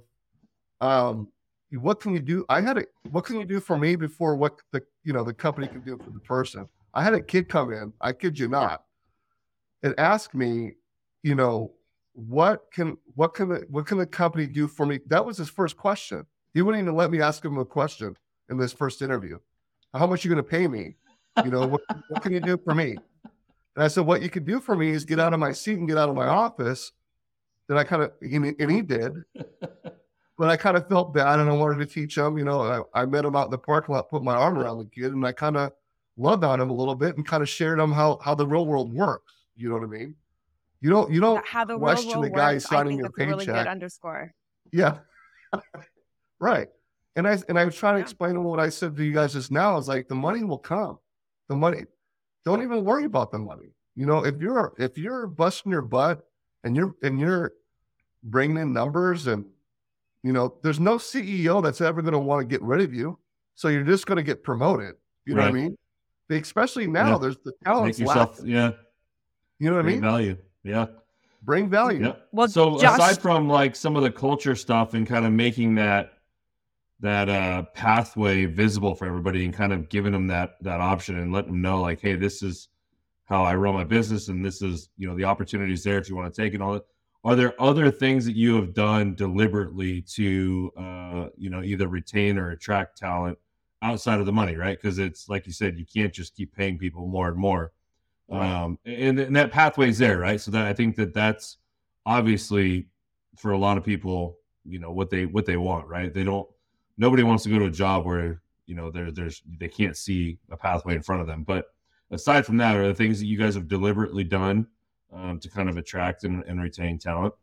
um, what can you do? I had a, what can you do for me before what the, you know, the company can do for the person? I had a kid come in, I kid you not, and ask me, you know, what can, what can the, what can the company do for me? That was his first question. He wouldn't even let me ask him a question in this first interview. How much are you going to pay me? You know, what, what can you do for me? And I said, what you can do for me is get out of my seat and get out of my office. Then I kind of, and he did, but I kind of felt bad and I wanted to teach him, you know, I, I met him out in the parking lot, put my arm around the kid, and I kind of loved on him a little bit and kind of shared him how, how the real world works. You know what I mean? You don't, you don't How the real question world the guy works, I signing think your that's a really good paycheck. underscore. Yeah. Right. And I, and I was trying to Yeah. explain to him what I said to you guys just now is like, the money will come. The money, don't even worry about the money. You know, if you're, if you're busting your butt and you're, and you're bringing in numbers and, you know, there's no C E O that's ever going to want to get rid of you. So you're just going to get promoted. You know Right. what I mean? Especially now, Yeah. there's the Make talent's yourself, lacking. yeah, You know what I great mean? value. Yeah. Bring value. Yeah. Well, So Josh- aside from like some of the culture stuff and kind of making that that uh, pathway visible for everybody and kind of giving them that that option and letting them know like, hey, this is how I run my business and this is, you know, the opportunities there if you want to take it all. Are there other things that you have done deliberately to, uh, you know, either retain or attract talent outside of the money, right? Because it's like you said, you can't just keep paying people more and more. Right. Um, and, and that pathway is there, right? So that I think that that's obviously for a lot of people, you know, what they what they want, right? They don't. Nobody wants to go to a job where you know there there's they can't see a pathway in front of them. But aside from that, are there things that you guys have deliberately done um, to kind of attract and, and retain talent?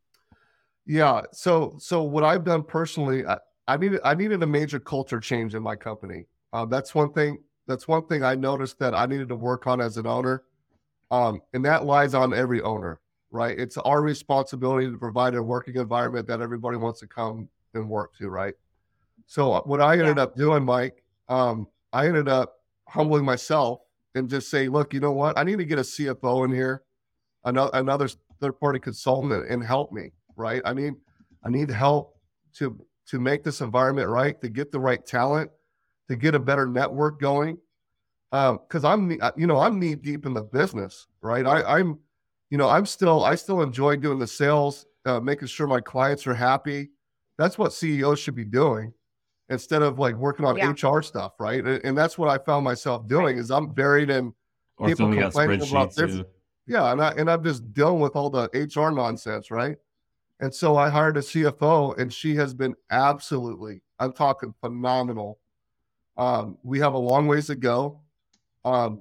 Yeah. So, so what I've done personally, I, I needed, I needed a major culture change in my company. Uh, that's one thing. That's one thing I noticed that I needed to work on as an owner. Um, and that lies on every owner, right? It's our responsibility to provide a working environment that everybody wants to come and work to, right? So what I ended Yeah. up doing, Mike, um, I ended up humbling myself and just say, look, you know what? I need to get a C F O in here, another, another third party consultant, and help me, right? I need, I need help to, to make this environment right, to get the right talent, to get a better network going. Um, cause I'm, you know, I'm knee deep in the business, right? I, I'm, you know, I'm still, I still enjoy doing the sales, uh, making sure my clients are happy. That's what C E Os should be doing instead of like working on Yeah. H R stuff. Right. And, and that's what I found myself doing is I'm buried in, Or People filling out complaining about spreadsheets? this- Yeah. yeah. And I, and I'm just dealing with all the H R nonsense. Right. And so I hired a C F O and she has been absolutely, I'm talking phenomenal. Um, we have a long ways to go. Um,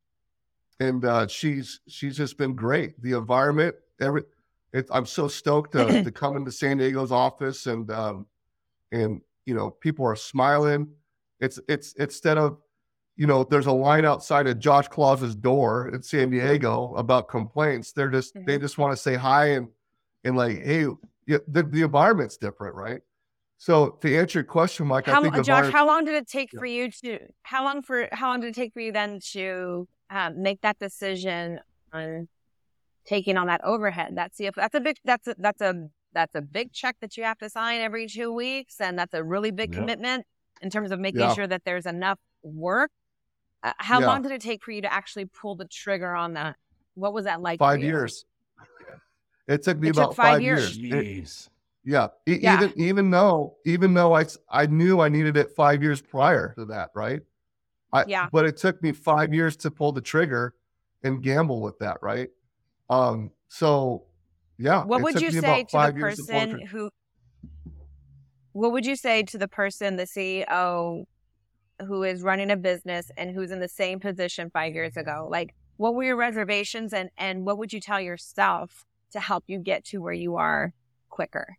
and uh, she's she's just been great. The environment, every, it, I'm so stoked to, to come into San Diego's office, and um, and you know people are smiling. It's it's instead of you know, there's a line outside of Josh Claus's door in San Diego about complaints. They're just, mm-hmm. they just want to say hi and, and like, hey, yeah, the, the environment's different, right? So to answer your question, Mike, how, I think Josh, how long did it take yeah. for you to, how long for, how long did it take for you then to um, make that decision on taking on that overhead? That's the, that's a big, that's a, that's a, that's a big check that you have to sign every two weeks. And that's a really big yeah. commitment in terms of making yeah. sure that there's enough work. Uh, how yeah. long did it take for you to actually pull the trigger on that? What was that like? Five years. It took me it about took five, five years. years. It, yeah. E- yeah. Even, even though, even though I, I knew I needed it five years prior to that. Right. I, yeah. But it took me five years to pull the trigger and gamble with that. Right. Um, so yeah. What would you say to the person who, what would you say to the person, the C E O who is running a business and who's in the same position five years ago? Like, what were your reservations and, and what would you tell yourself to help you get to where you are quicker?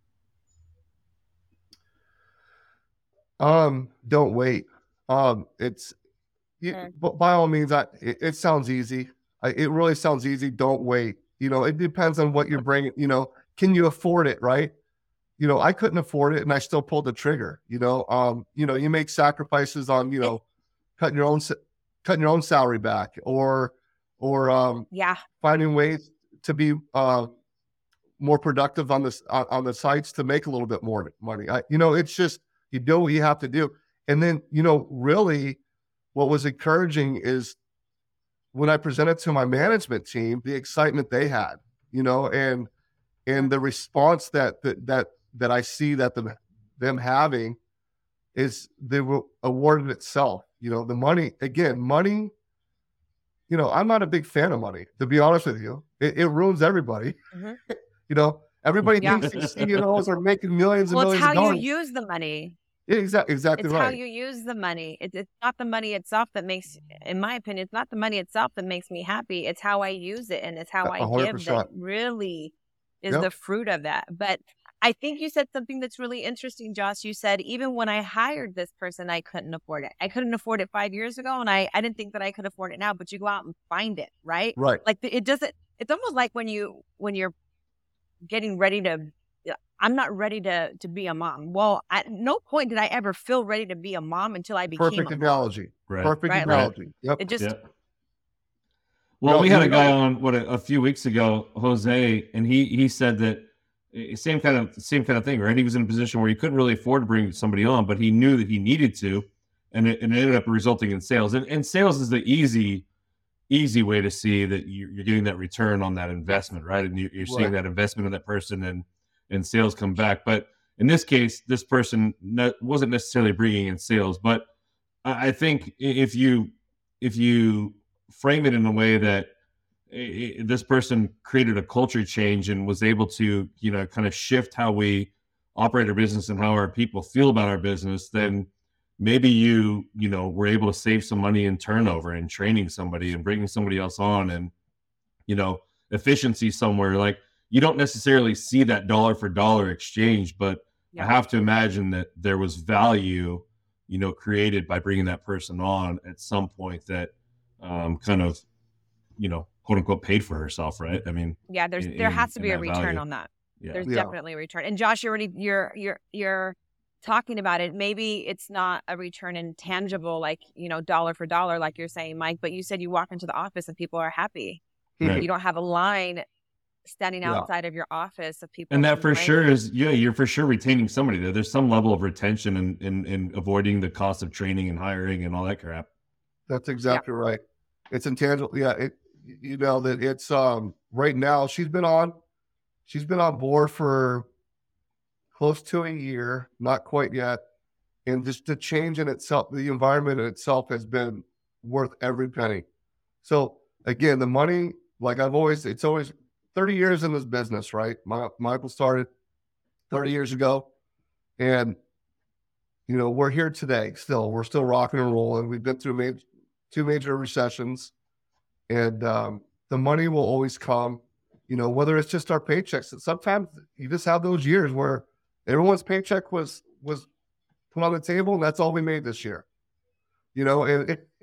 Um, don't wait. Um, it's, mm. but by all means, I, it, it sounds easy. I, it really sounds easy. Don't wait. You know, it depends on what you're bringing, you know, can you afford it? Right. You know, I couldn't afford it and I still pulled the trigger, you know, um, you know, you make sacrifices on, you know, cutting your own, cutting your own salary back or, or, um, yeah, finding ways to be, uh, more productive on this, on, on the sites to make a little bit more money. I, you know, it's just, you do what you have to do. And then, you know, really what was encouraging is when I presented to my management team, the excitement they had, you know, and, and the response that, that, that, that I see that the, them having is they were awarded itself. You know, the money, again, money, you know, I'm not a big fan of money, to be honest with you. It, it ruins everybody. Mm-hmm. You know, everybody yeah. thinks these C E Os are making millions and well, millions of dollars. Well, it's how you use the money. Yeah, exactly, exactly it's right. It's how you use the money. It, it's not the money itself that makes, in my opinion, it's not the money itself that makes me happy. It's how I use it and it's how I one hundred percent give that really is yep. the fruit of that. But I think you said something that's really interesting, Josh. You said, even when I hired this person, I couldn't afford it. I couldn't afford it five years ago, and I, I didn't think that I could afford it now, but you go out and find it, right? Right. Like, it doesn't, it's almost like when you, when you're getting ready to, I'm not ready to, to be a mom. Well, at no point did I ever feel ready to be a mom until I became Perfect a analogy. mom. Right. Perfect right? analogy. Like, yep. It just, yep. Well, no, we had a guy on, what, a, a few weeks ago, Jose, and he, he said that, Same kind of same kind of thing, right? He was in a position where he couldn't really afford to bring somebody on, but he knew that he needed to, and it, and it ended up resulting in sales. And, and sales is the easy, easy way to see that you're, you're getting that return on that investment, right? And you, you're seeing right. that investment in that person, and and sales come back. But in this case, this person ne- wasn't necessarily bringing in sales. But I, I think if you if you frame it in a way that this person created a culture change and was able to, you know, kind of shift how we operate our business and how our people feel about our business, then maybe you, you know, were able to save some money in turnover and training somebody and bringing somebody else on, and, you know, efficiency somewhere. Like, you don't necessarily see that dollar for dollar exchange, but yeah. I have to imagine that there was value, you know, created by bringing that person on at some point that um, kind of, you know, quote unquote paid for herself, right? I mean, yeah, there's in, there has to be a return value. on that. Yeah. There's yeah. definitely a return. And Josh, you're already you're you're you're talking about it. Maybe it's not a return in tangible, like, you know, dollar for dollar, like you're saying, Mike. But you said you walk into the office and people are happy. Right. You don't have a line standing Yeah. outside of your office of people. And that for complaining. sure is, yeah, you're for sure retaining somebody there. There's some level of retention and and, and avoiding the cost of training and hiring and all that crap. That's exactly yeah. right. It's intangible. Yeah. It, you know, that it's, um, right now she's been on, she's been on board for close to a year, not quite yet. And just the change in itself, the environment in itself has been worth every penny. So again, the money, like I've always, it's always thirty years in this business, right? My, Michael started thirty years ago, and, you know, we're here today still, we're still rocking and rolling. We've been through major, two major recessions, and um, the money will always come, you know, whether it's just our paychecks. Sometimes you just have those years where everyone's paycheck was, was put on the table, and that's all we made this year, you know, and,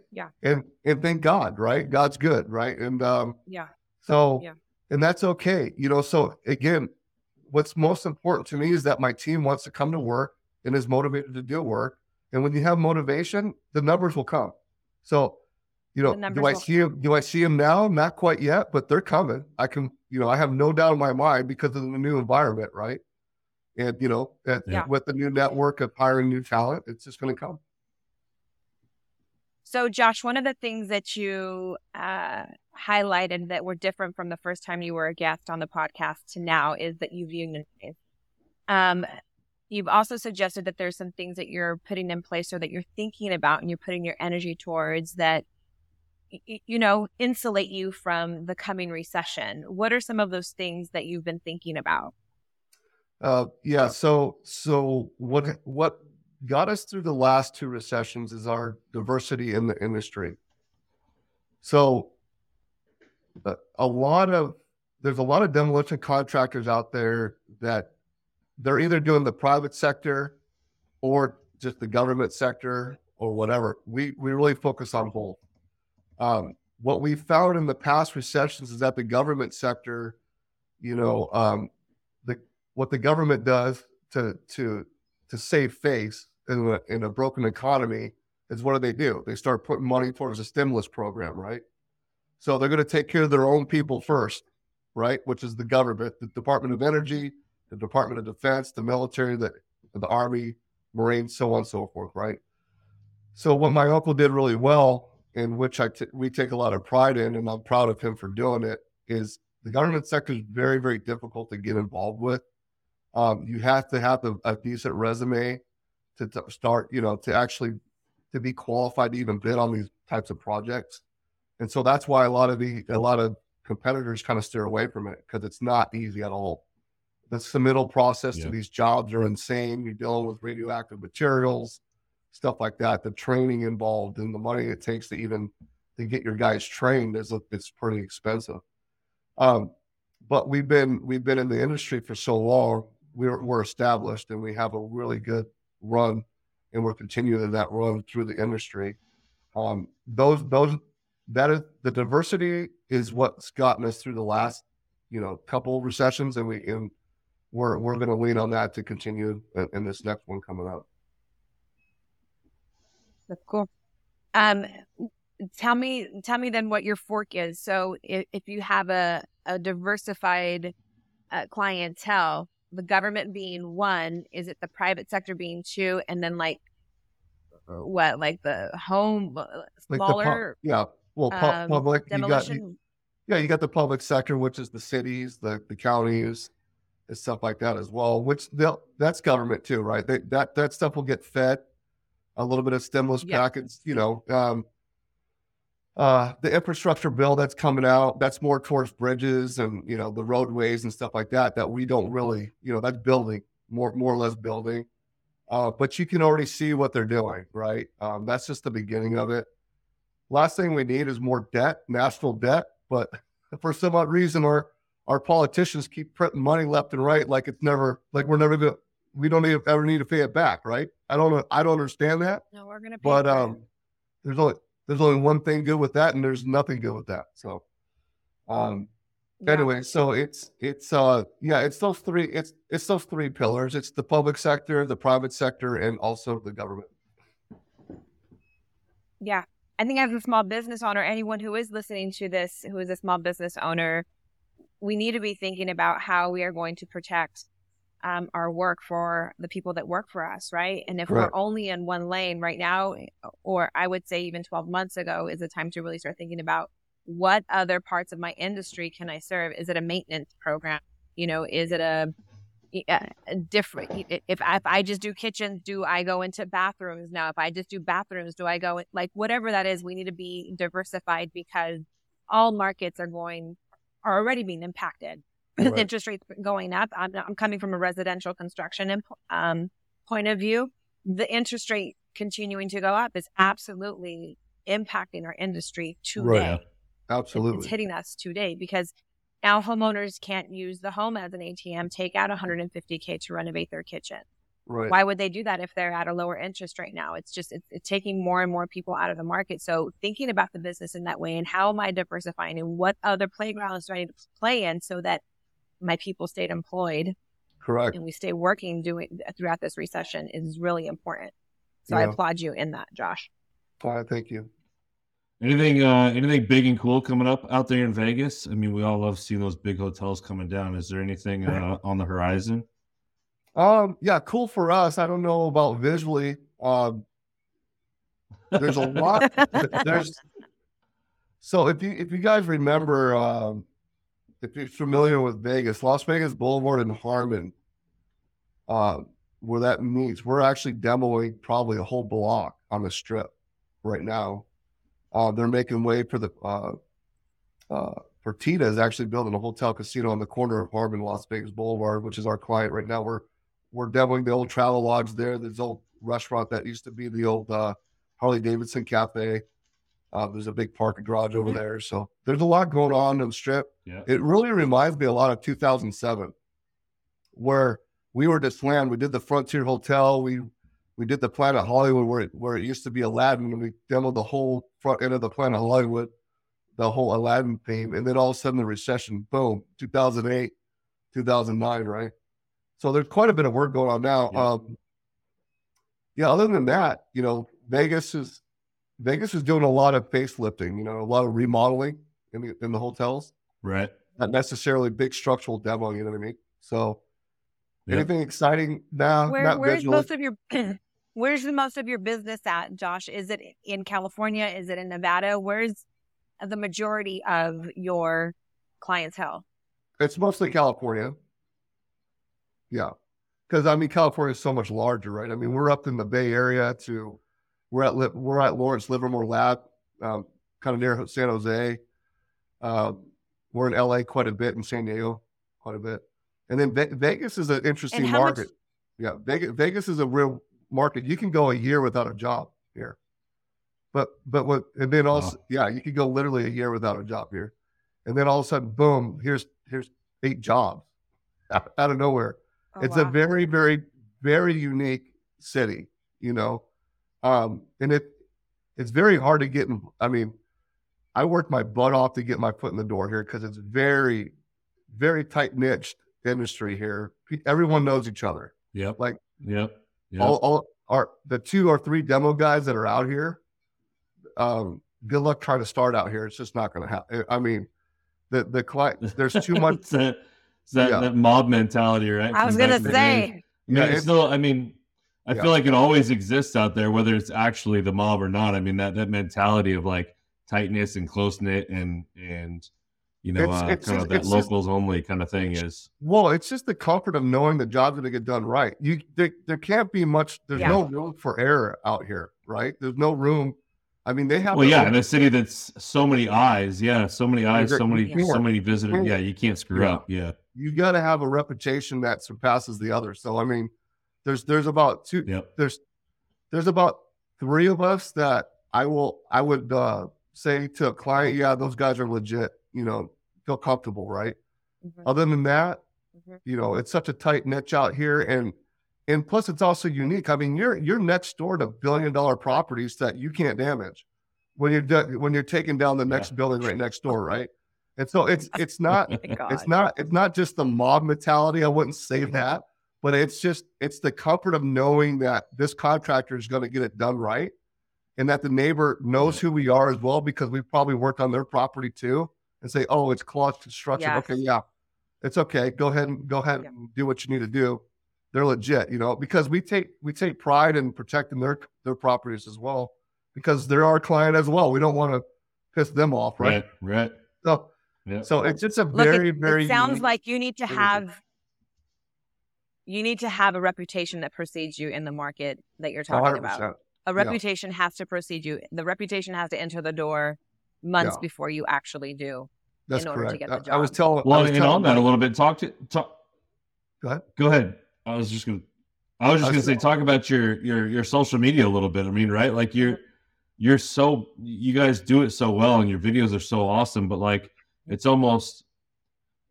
Yeah. And and thank God, right? God's good, right? And um, Yeah. so Yeah. and that's okay, you know. So again, what's most important to me is that my team wants to come to work and is motivated to do work. And when you have motivation, the numbers will come. So, you The know, numbers do I will see them? Do I see them now? Not quite yet, but they're coming. I can, you know, I have no doubt in my mind because of the new environment, right? And you know, at, Yeah. with the new network of hiring new talent, it's just going to come. So, Josh, one of the things that you uh, highlighted that were different from the first time you were a guest on the podcast to now is that you've unionized. Um, you've also suggested that there's some things that you're putting in place or that you're thinking about and you're putting your energy towards that, y- you know, insulate you from the coming recession. What are some of those things that you've been thinking about? Uh, yeah. So, so what what got us through the last two recessions is our diversity in the industry. So, uh, a lot of there's a lot of demolition contractors out there that they're either doing the private sector or just the government sector or whatever. We we really focus on both. Um, what we found in the past recessions is that the government sector, you know, um, the what the government does to to to save face in a, in a broken economy is what do they do? They start putting money towards a stimulus program, right? So they're going to take care of their own people first, right? Which is the government, the Department of Energy, the Department of Defense, the military, the the Army, Marines, so on and so forth, right? So what my uncle did really well, in which I t- we take a lot of pride in, and I'm proud of him for doing it, is the government sector is very, very difficult to get involved with. Um, you have to have a, a decent resume to, to start, you know, to actually to be qualified to even bid on these types of projects. And so that's why a lot of the a lot of competitors kind of steer away from it because it's not easy at all. The submittal process Yeah. to these jobs are insane. You're dealing with radioactive materials, stuff like that. The training involved and the money it takes to even to get your guys trained is it's pretty expensive. Um, but we've been we've been in the industry for so long. We're we're established and we have a really good run, and we're continuing that run through the industry. Um, those those that is the diversity is what's gotten us through the last you know couple of recessions, and we and we're we're going to lean on that to continue in, in this next one coming up. That's cool. Um, tell me, tell me then what your fork is. So if, if you have a, a diversified uh, clientele, the government being one, is it the private sector being two, and then like what, like the home uh, Like the smaller, pu- yeah, well, pu- um, public. You got demolition? you, yeah, you got the public sector, which is the cities, the the counties, and stuff like that as well. Which they'll that's government too, right? They, that that stuff will get fed a little bit of stimulus Yeah. package. You know, um, uh, the infrastructure bill that's coming out, that's more towards bridges and you know the roadways and stuff like that. That we don't really, you know, that's building more more or less building. Uh, but you can already see what they're doing, right? Um, that's just the beginning of it. Last thing we need is more debt, national debt. But for some odd reason, our our politicians keep printing money left and right, like it's never, like we're never gonna, we don't even, ever need to pay it back, right? I don't know, I don't understand that. No, we're gonna. Pay But for it. um, there's only there's only one thing good with that, and there's nothing good with that. So, um, Yeah. anyway, so it's it's uh yeah, it's those three, it's it's those three pillars. It's the public sector, the private sector, and also the government. Yeah. I think as a small business owner, anyone who is listening to this, who is a small business owner, we need to be thinking about how we are going to protect um, our work for the people that work for us, right? And if Correct. we're only in one lane right now, or I would say even twelve months ago, is the time to really start thinking about what other parts of my industry can I serve? Is it a maintenance program? You know, is it a, a different, if, if I just do kitchens, do I go into bathrooms now? If I just do bathrooms, do I go, like whatever that is, we need to be diversified because all markets are going, are already being impacted. Right. Interest rates going up. I'm, I'm coming from a residential construction um, point of view. The interest rate continuing to go up is absolutely impacting our industry today. Right. Absolutely. It's hitting us today because now homeowners can't use the home as an A T M, take out one hundred fifty K to renovate their kitchen. Right. Why would they do that if they're at a lower interest rate now? It's just, it's, it's taking more and more people out of the market. So thinking about the business in that way, and how am I diversifying, and what other playgrounds do I need to play in so that my people stayed employed Correct. and we stay working doing throughout this recession is really important. So Yeah. I applaud you in that, Josh. All right, thank you. Anything, uh, anything big and cool coming up out there in Vegas? I mean, we all love seeing those big hotels coming down. Is there anything uh, on the horizon? Um, yeah, cool for us. I don't know about visually. Um, there's a lot. There's so if you if you guys remember, um, if you're familiar with Vegas, Las Vegas Boulevard and Harmon, uh, where that meets, we're actually demoing probably a whole block on the Strip right now. Uh, they're making way for the uh, uh, Fertitta is actually building a hotel casino on the corner of Harmon, Las Vegas Boulevard, which is our client right now. We're we're demoing the old Travel Lodge there. There's old restaurant that used to be the old uh, Harley Davidson Cafe. Uh, there's a big parking garage over there. So there's a lot going on in the Strip. Yeah. It really reminds me a lot of two thousand seven, where we were just land. We did the Frontier Hotel. We we did the Planet Hollywood, where it, where it used to be Aladdin, and we demoed the whole front end of the Planet Hollywood, the whole Aladdin theme. And then all of a sudden the recession, boom, two thousand eight, two thousand nine, right? So there's quite a bit of work going on now. Yeah. Um, yeah, other than that, you know, Vegas is Vegas is doing a lot of facelifting, you know, a lot of remodeling in the in the hotels. Right. Not necessarily big structural demo, you know what I mean? So Yep. anything exciting now? Where, not where's visually. most of your where's the most of your business at, Josh? Is it in California? Is it in Nevada? Where's the majority of your clientele? It's mostly California. Yeah. Because I mean, California is so much larger, right? I mean, we're up in the Bay Area to, we're at, Li- we're at Lawrence Livermore Lab, um, kind of near San Jose. Um, we're in L A quite a bit, in San Diego quite a bit. And then Ve- Vegas is an interesting And how much- market. Yeah. Vegas, Vegas is a real market. You can go a year without a job here. But, but what, and then also, Wow. yeah, you could go literally a year without a job here. And then all of a sudden, boom, here's, here's eight jobs out of nowhere. Oh, It's wow. a very, very, very unique city, you know, um, and it it's very hard to get in. I mean, I worked my butt off to get my foot in the door here because it's very, very tight niched industry here. Pe- Everyone knows each other. Yep. Like Yep. Yep. all, all our the two or three demo guys that are out here. Um, good luck trying to start out here. It's just not going to happen. I mean, the the client. There's too much. It's that, it's that, Yeah. that mob mentality, right? I was From gonna back in the day. say, I mean, Yeah, it's it's- still, I mean, I Yeah. feel like it always exists out there, whether it's actually the mob or not. I mean, that, that mentality of like tightness and close knit and, and, you know, It's- uh, it's kind just- of that it's just- locals only kind of thing is. Well, it's just the comfort of knowing the job's going to get done right. You there, there can't be much. There's Yeah. no room for error out here, right? There's no room. I mean, they have. Well, their yeah, own- in a city that's so many eyes, yeah, so many eyes, so many, Yeah. so many visitors. Yeah, you can't screw Yeah. up. Yeah, you got to have a reputation that surpasses the others. So, I mean, there's there's about two. yep, There's there's about three of us that I will I would uh, say to a client, yeah, those guys are legit. You know, feel comfortable, right? Mhm, Other than that, mhm. you know, it's such a tight niche out here, and and plus it's also unique. I mean, you're you're next door to billion dollar properties that you can't damage when you're do- when you're taking down the next Yeah. building right next door, right? And so it's it's not Oh my God. it's not it's not just the mob mentality. I wouldn't say that, but it's just it's the comfort of knowing that this contractor is going to get it done right, and that the neighbor knows who we are as well because we've probably worked on their property too, and say, oh, it's Claude's Construction. Yes. Okay, yeah, it's okay. Go ahead and go ahead Yeah. and do what you need to do. They're legit, you know, because we take we take pride in protecting their their properties as well, because they're our client as well. We don't want to piss them off, right? right, right. So Yeah. so it's just a Look, very it, very it sounds unique- like you need to industry. have you need to have a reputation that precedes you in the market that you're one talking hundred about. percent. A reputation has to precede you. The reputation has to enter the door months Yeah. before you actually do. That's in order to correct. get the I, I was job. telling. I Well, was and telling on that a Mike- little bit, talk to talk. Go ahead. Go ahead. I was just gonna. I was just I gonna was- say, talk about your your your social media a little bit. I mean, right? Like you're you're so you guys do it so well, and your videos are so awesome. But like, it's almost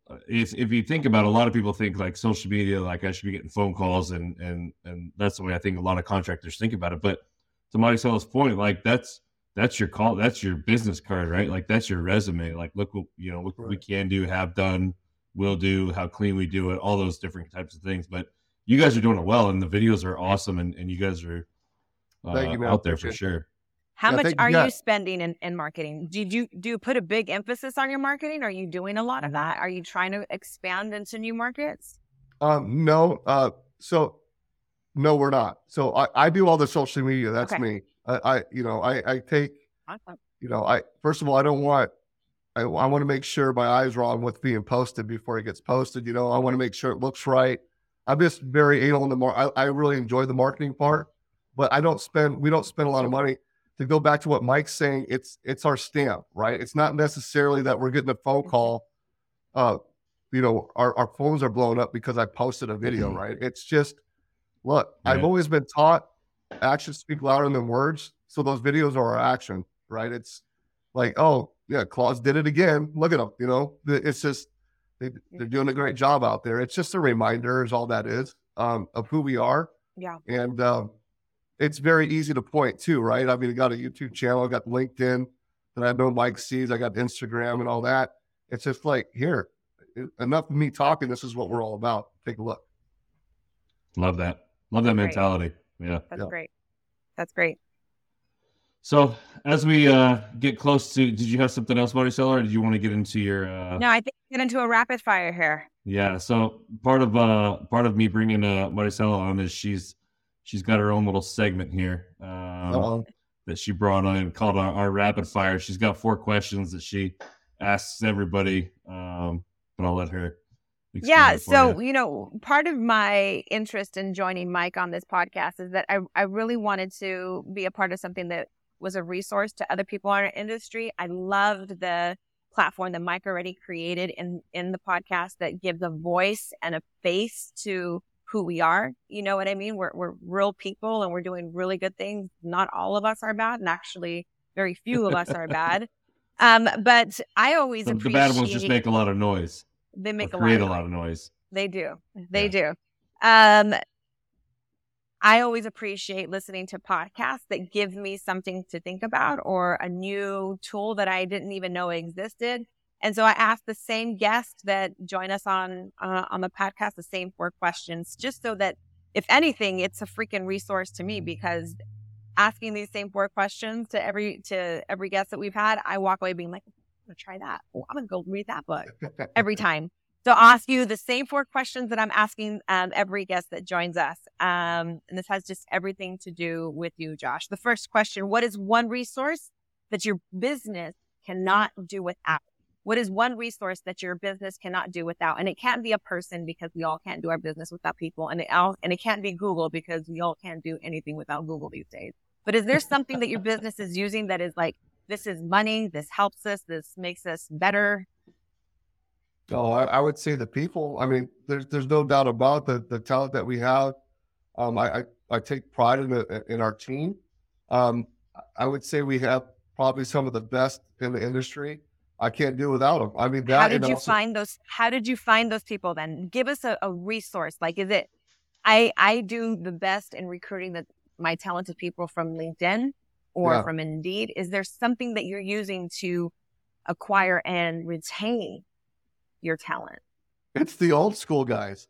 if if you think about it, a lot of people think like social media, like I should be getting phone calls, and and and that's the way I think a lot of contractors think about it. But to Maricelo's point, like that's that's your call, that's your business card, right? Like that's your resume. Like look what you know, look what we can do, have done, will do, how clean we do it, all those different types of things. But you guys are doing it well, and the videos are awesome, and, and you guys are uh, Thank you, man. out there for Appreciate it. sure. How Yeah, much thank- are yeah. you spending in, in marketing? Did you do you put a big emphasis on your marketing? Are you doing a lot of that? Are you trying to expand into new markets? Um, no, uh, so no, we're not. So I, I do all the social media. That's Okay. me. I, I, you know, I, I take, Awesome. you know, I, first of all, I don't want, I, I want to make sure my eyes are on what's being posted before it gets posted. You know, I want to make sure it looks right. I'm just very anal in the mar I, I really enjoy the marketing part, but I don't spend, we don't spend a lot of money. To go back to what Mike's saying, it's, it's our stamp, right? It's not necessarily that we're getting a phone call, uh, you know, our, our phones are blowing up because I posted a video, right? It's just, look, I've Right. always been taught actions speak louder than words. So those videos are our action, right? It's like, oh yeah, Claus did it again. Look at them, you know, it's just, they, they're doing a great job out there. It's just a reminder is all that is, um, of who we are. Yeah. And, um, it's very easy to point to, right? I mean, I got a YouTube channel, I got LinkedIn that I know Mike sees, I got Instagram and all that. It's just like, here, enough of me talking. This is what we're all about. Take a look. Love that. Love that Great. mentality. Yeah. That's Yeah. great. That's great. So as we uh, get close to, did you have something else, Maricela, or did you want to get into your? Uh... No, I think we get into a rapid fire here. Yeah. So part of uh, part of me bringing uh, Maricela on is she's she's got her own little segment here um, Uh-oh. that she brought on called our, our rapid fire. She's got four questions that she asks everybody, um, but I'll let her. explain Yeah. it for So, you. you know, part of my interest in joining Mike on this podcast is that I, I really wanted to be a part of something that was a resource to other people in our industry. I loved the platform that Mike already created in, in the podcast that gives a voice and a face to who we are. You know what I mean? We're, we're real people and we're doing really good things. Not all of us are bad, and actually very few of us are bad. Um, but I always the, the appreciate bad ones just make a lot of noise. they make or a create lot a of lot of noise. They do. They Yeah. do. Um, I always appreciate listening to podcasts that give me something to think about or a new tool that I didn't even know existed. And so I asked the same guest that join us on uh, on the podcast the same four questions, just so that if anything, it's a freaking resource to me, because asking these same four questions to every to every guest that we've had, I walk away being like, I'm gonna try that. Oh, I'm gonna go read that book every time. So I'll ask you the same four questions that I'm asking um, every guest that joins us. Um, and this has just everything to do with you, Josh. The first question: what is one resource that your business cannot do without? What is one resource that your business cannot do without? And it can't be a person, because we all can't do our business without people. And it, all, and it can't be Google, because we all can't do anything without Google these days. But is there something that your business is using that is like, this is money, this helps us, this makes us better? No, I, I would say the people. I mean, there's there's no doubt about the the talent that we have. Um, I, I I take pride in the in our team. Um, I would say we have probably some of the best in the industry. I can't do without them. I mean, that. How did and you also- find those? How did you find those people then? Give us a, a resource. Like, is it, I, I do the best in recruiting the, my talented people from LinkedIn or Yeah. from Indeed. Is there something that you're using to acquire and retain your talent? It's the old school guys.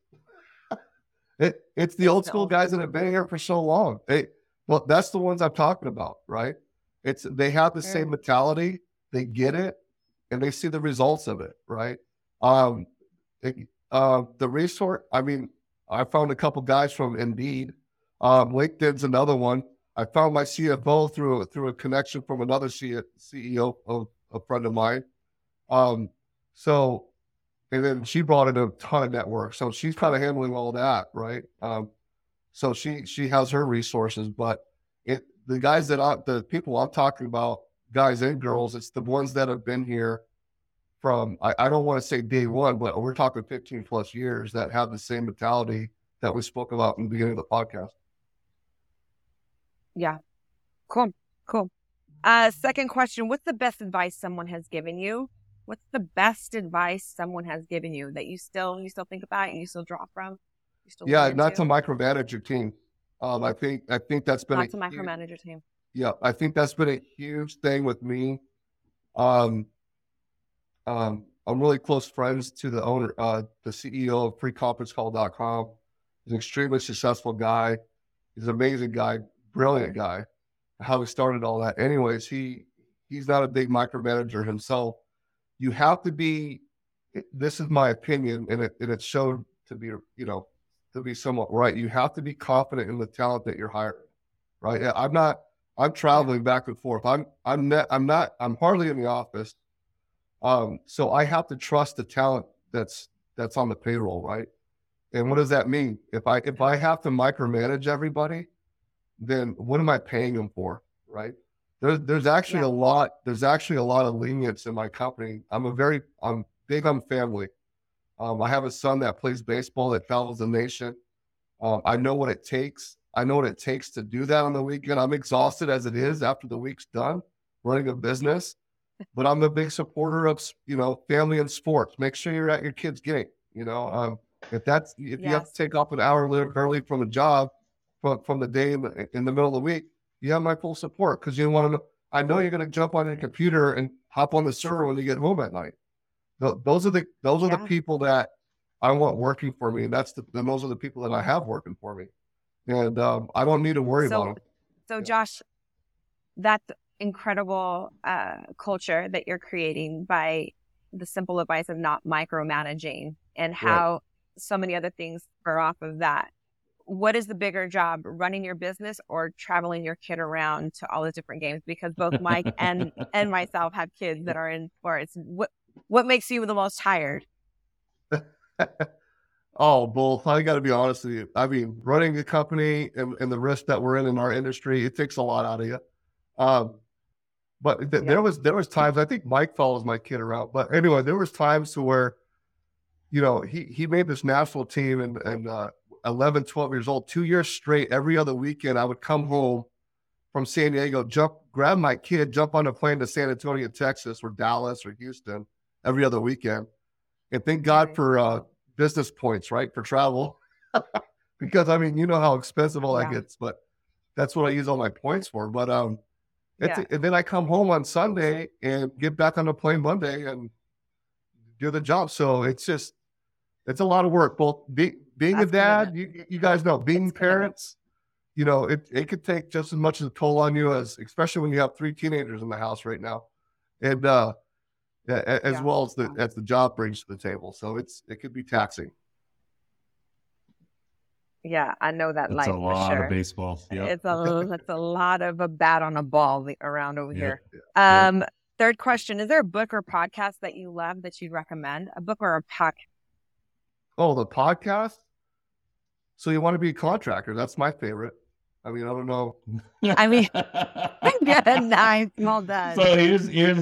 It it's the It's old the school old guys that have been here for so long. They well, that's the ones I'm talking about, right? It's they have the same Mm. mentality, they get it, and they see the results of it, right? Um, it, uh, the resource. I mean, I found a couple guys from Indeed. Um, LinkedIn's another one. I found my C F O through through a connection from another C- CEO of a friend of mine. Um, so. And then she brought in a ton of network. So she's kind of handling all that, right? Um, so she she has her resources, but it the guys that I the people I'm talking about, guys and girls, it's the ones that have been here from I, I don't want to say day one, but we're talking fifteen plus years that have the same mentality that we spoke about in the beginning of the podcast. Yeah. Cool. Cool. Uh, second question: what's the best advice someone has given you? what's the best advice someone has given you that you still you still think about and you still draw from? You still Yeah, lean not to into? micromanage your team. Um, I think I think that's been Not a to huge, micromanage your team. yeah, I think that's been a huge thing with me. Um, um, I'm really close friends to the owner, uh, the C E O of free conference call dot com. He's an extremely successful guy. He's an amazing guy, brilliant guy. How he started all that. Anyways, he he's not a big micromanager himself. You have to be. This is my opinion, and it and it's shown to be, you know, to be somewhat right. You have to be confident in the talent that you're hiring. Right? Yeah, I'm not. I'm traveling back and forth. I'm I'm not. I'm not. I'm hardly in the office. Um, so I have to trust the talent that's that's on the payroll, right? And what does that mean? If I if I have to micromanage everybody, then what am I paying them for, right? There's there's actually Yeah. a lot there's actually a lot of lenience in my company. I'm a very I'm big on family. Um, I have a son that plays baseball that travels the nation. Um, I know what it takes. I know what it takes to do that on the weekend. I'm exhausted as it is after the week's done running a business, but I'm a big supporter of, you know, family and sports. Make sure you're at your kid's game. You know, um, if that's if you have to Yes. take off an hour early from a job from from the day in the, in the middle of the week, you have my full support because you want to know. I know you're going to jump on your computer and hop on the server when you get home at night. Th- those are the those are the Yeah. people that I want working for me. And that's the and those are the people that I have working for me. And um, I don't need to worry So about them. so Yeah. Josh, that's incredible uh, culture that you're creating by the simple advice of not micromanaging and how so many other things are off of that. What is the bigger job, running your business or traveling your kid around to all the different games? Because both Mike and and myself have kids that are in sports. What what makes you the most tired? Oh, both. I got to be honest with you. I mean, running a company and, and the risk that we're in in our industry, it takes a lot out of you. Um, but th- Yeah. there was there was times. I think Mike follows my kid around. But anyway, there was times to where, you know, he he made this national team and and uh, eleven, twelve years old, two years straight. Every other weekend, I would come home from San Diego, jump, grab my kid, jump on a plane to San Antonio, Texas, or Dallas, or Houston every other weekend. And thank God Right. for uh, business points, right, for travel. Because, I mean, you know how expensive all that Yeah. gets, but that's what I use all my points for. But um, it's, Yeah. and then I come home on Sunday and get back on the plane Monday and do the job. So it's just, it's a lot of work. Both be, being That's a dad, commitment. you, you guys know, being It's commitment. parents, you know, it, it could take just as much of a toll on you as, especially when you have three teenagers in the house right now. And, uh, a- a- as Yeah. well as the Yeah. as the job brings to the table. So it's it could be taxing. Yeah, I know that It's life a for lot sure. of baseball. Yep. It's a it's a lot of a bat on a ball li- around over Yeah. here. Yeah. Um, third question: is there a book or podcast that you love that you'd recommend? A book or a podcast? Oh, the podcast. So you want to be a contractor? That's my favorite. I mean, I don't know. I mean, good, nice, well done. So here's here's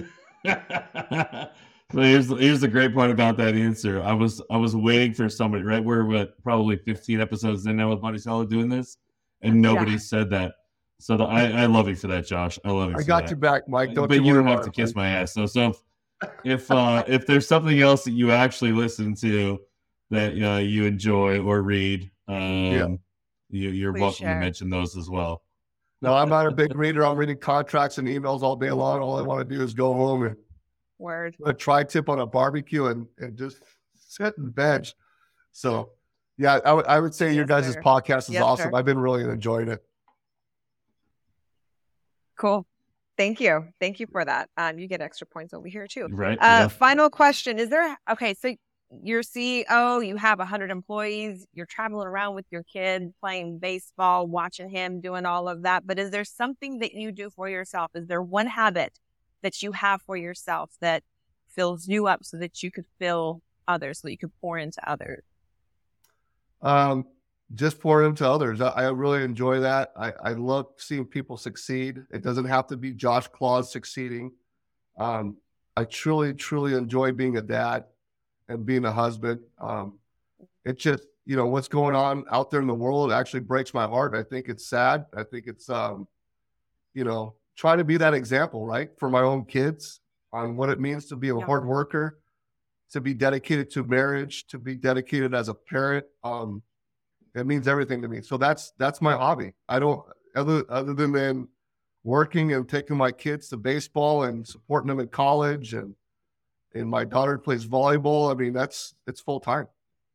so here's here's the great part about that answer. I was I was waiting for somebody, right? We're what, probably fifteen episodes in now with Monticello doing this, and nobody Yeah. said that. So the, I I love you for that, Josh. I love you. I for got that. you back, Mike. Don't but you you worry don't have about to it, kiss buddy. my ass. So so if if, uh, if there's something else that you actually listen to that uh, you enjoy or read, um, you, you're Please welcome share. to mention those as well. No, I'm not a big reader. I'm reading contracts and emails all day long. All I want to do is go home and Word. put a tri-tip on a barbecue and, and just sit and veg. So, yeah, I would I would say your Yes, guys' sir. podcast is Yes, awesome. sir. I've been really enjoying it. Cool. Thank you. Thank you for that. Um, you get extra points over here too. Right? Uh, Yeah. final question: is there okay? So you're C E O, you have a hundred employees, you're traveling around with your kid, playing baseball, watching him, doing all of that. But is there something that you do for yourself? Is there one habit that you have for yourself that fills you up so that you could fill others, so that you could pour into others? Um, just pour into others. I, I really enjoy that. I, I love seeing people succeed. It doesn't have to be Josh Claus succeeding. Um, I truly, truly enjoy being a dad and being a husband. Um, it just, you know, what's going on out there in the world actually breaks my heart. I think it's sad. I think it's, um, you know, trying to be that example, right, for my own kids. on what it means to be a Yeah. hard worker, to be dedicated to marriage, to be dedicated as a parent. Um, it means everything to me. So that's that's my hobby. I don't other other than then working and taking my kids to baseball and supporting them in college, and and my daughter plays volleyball. I mean, that's it's full time.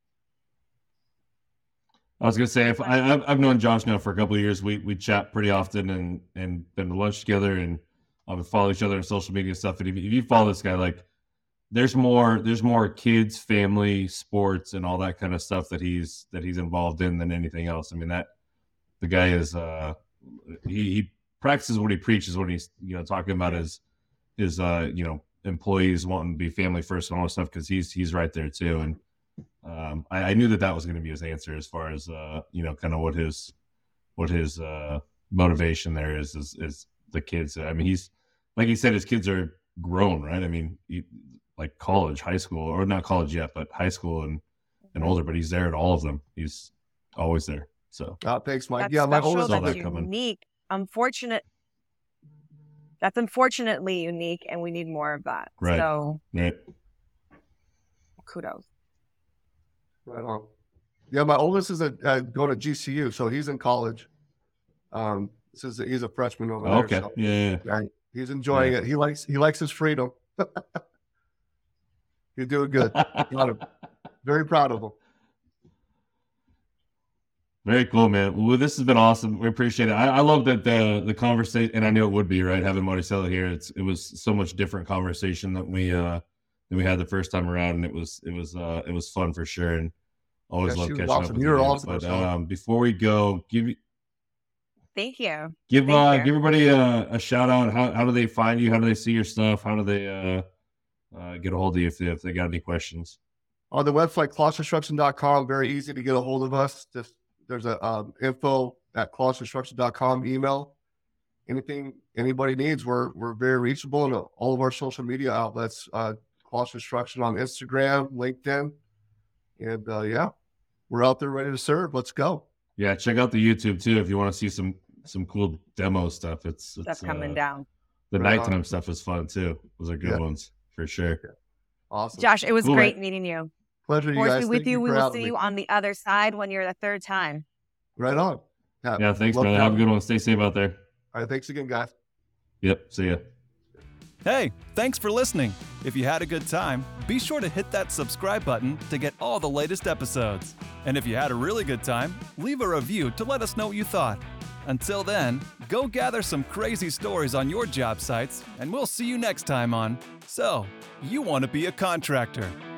I was gonna say, if I, I've I've known Josh now for a couple of years. We we chat pretty often and and been to lunch together, and uh, we follow each other on social media and stuff. And if, if you follow this guy, like there's more there's more kids, family, sports, and all that kind of stuff that he's that he's involved in than anything else. I mean, that the guy is uh he, he practices what he preaches when he's you know talking about his his uh you know employees wanting to be family first and all that stuff, because he's he's right there too. And um I, I knew that that was going to be his answer as far as uh you know kind of what his what his uh motivation there is is is the kids. I mean, he's like he said, his kids are grown, right? I mean, he, like college, high school, or not college yet, but high school and and older. But he's there at all of them. He's always there. So Uh, thanks, Mike. That's yeah, my special. oldest. Saw That's that coming. unique. Unfortunate. That's unfortunately unique, and we need more of that. Right. So right. kudos. Right on. Yeah, my oldest is a, uh, going to G C U, so he's in college. Um, this is he's a freshman over there. Okay. So, Yeah, yeah, yeah. yeah, he's enjoying Yeah. it. He likes he likes his freedom. You're doing good. Proud of him. Very proud of him. Very cool, man. Well, this has been awesome. We appreciate it. I, I love that the the conversation, and I knew it would be, right, having Maricela here. It's it was so much different conversation that we uh that we had the first time around, and it was it was uh it was fun for sure, and always Yeah, love she was catching up awesome. with You you. were man. awesome, But Maricela. um, before we go, give you Thank you. give Thank uh you. give everybody a, a shout out. How how do they find you? How do they see your stuff? How do they uh, uh get a hold of you if they if they got any questions? On the website, Claus Construction dot com, very easy to get a hold of us. Just there's a um, info at Claus Construction dot com email. Anything anybody needs, we're we're very reachable in all of our social media outlets. Uh, Claus Construction on Instagram, LinkedIn, and uh, yeah, we're out there ready to serve. Let's go. Yeah, check out the YouTube too if you want to see some some cool demo stuff. It's, it's Stuff coming uh, down. The Right on. nighttime stuff is fun too. Those are good Yeah. ones for sure. Awesome. Josh, it was Cool, great man. meeting you. Pleasure, you Force guys. be with Thank you. We for will having see me. you on the other side when you're the third time. Right on. Yeah, thanks, love man. to Have a have good you. one. Stay safe out there. All right, thanks again, guys. Yep. See ya. Hey, thanks for listening. If you had a good time, be sure to hit that subscribe button to get all the latest episodes. And if you had a really good time, leave a review to let us know what you thought. Until then, go gather some crazy stories on your job sites, and we'll see you next time on So, You Want to Be a Contractor.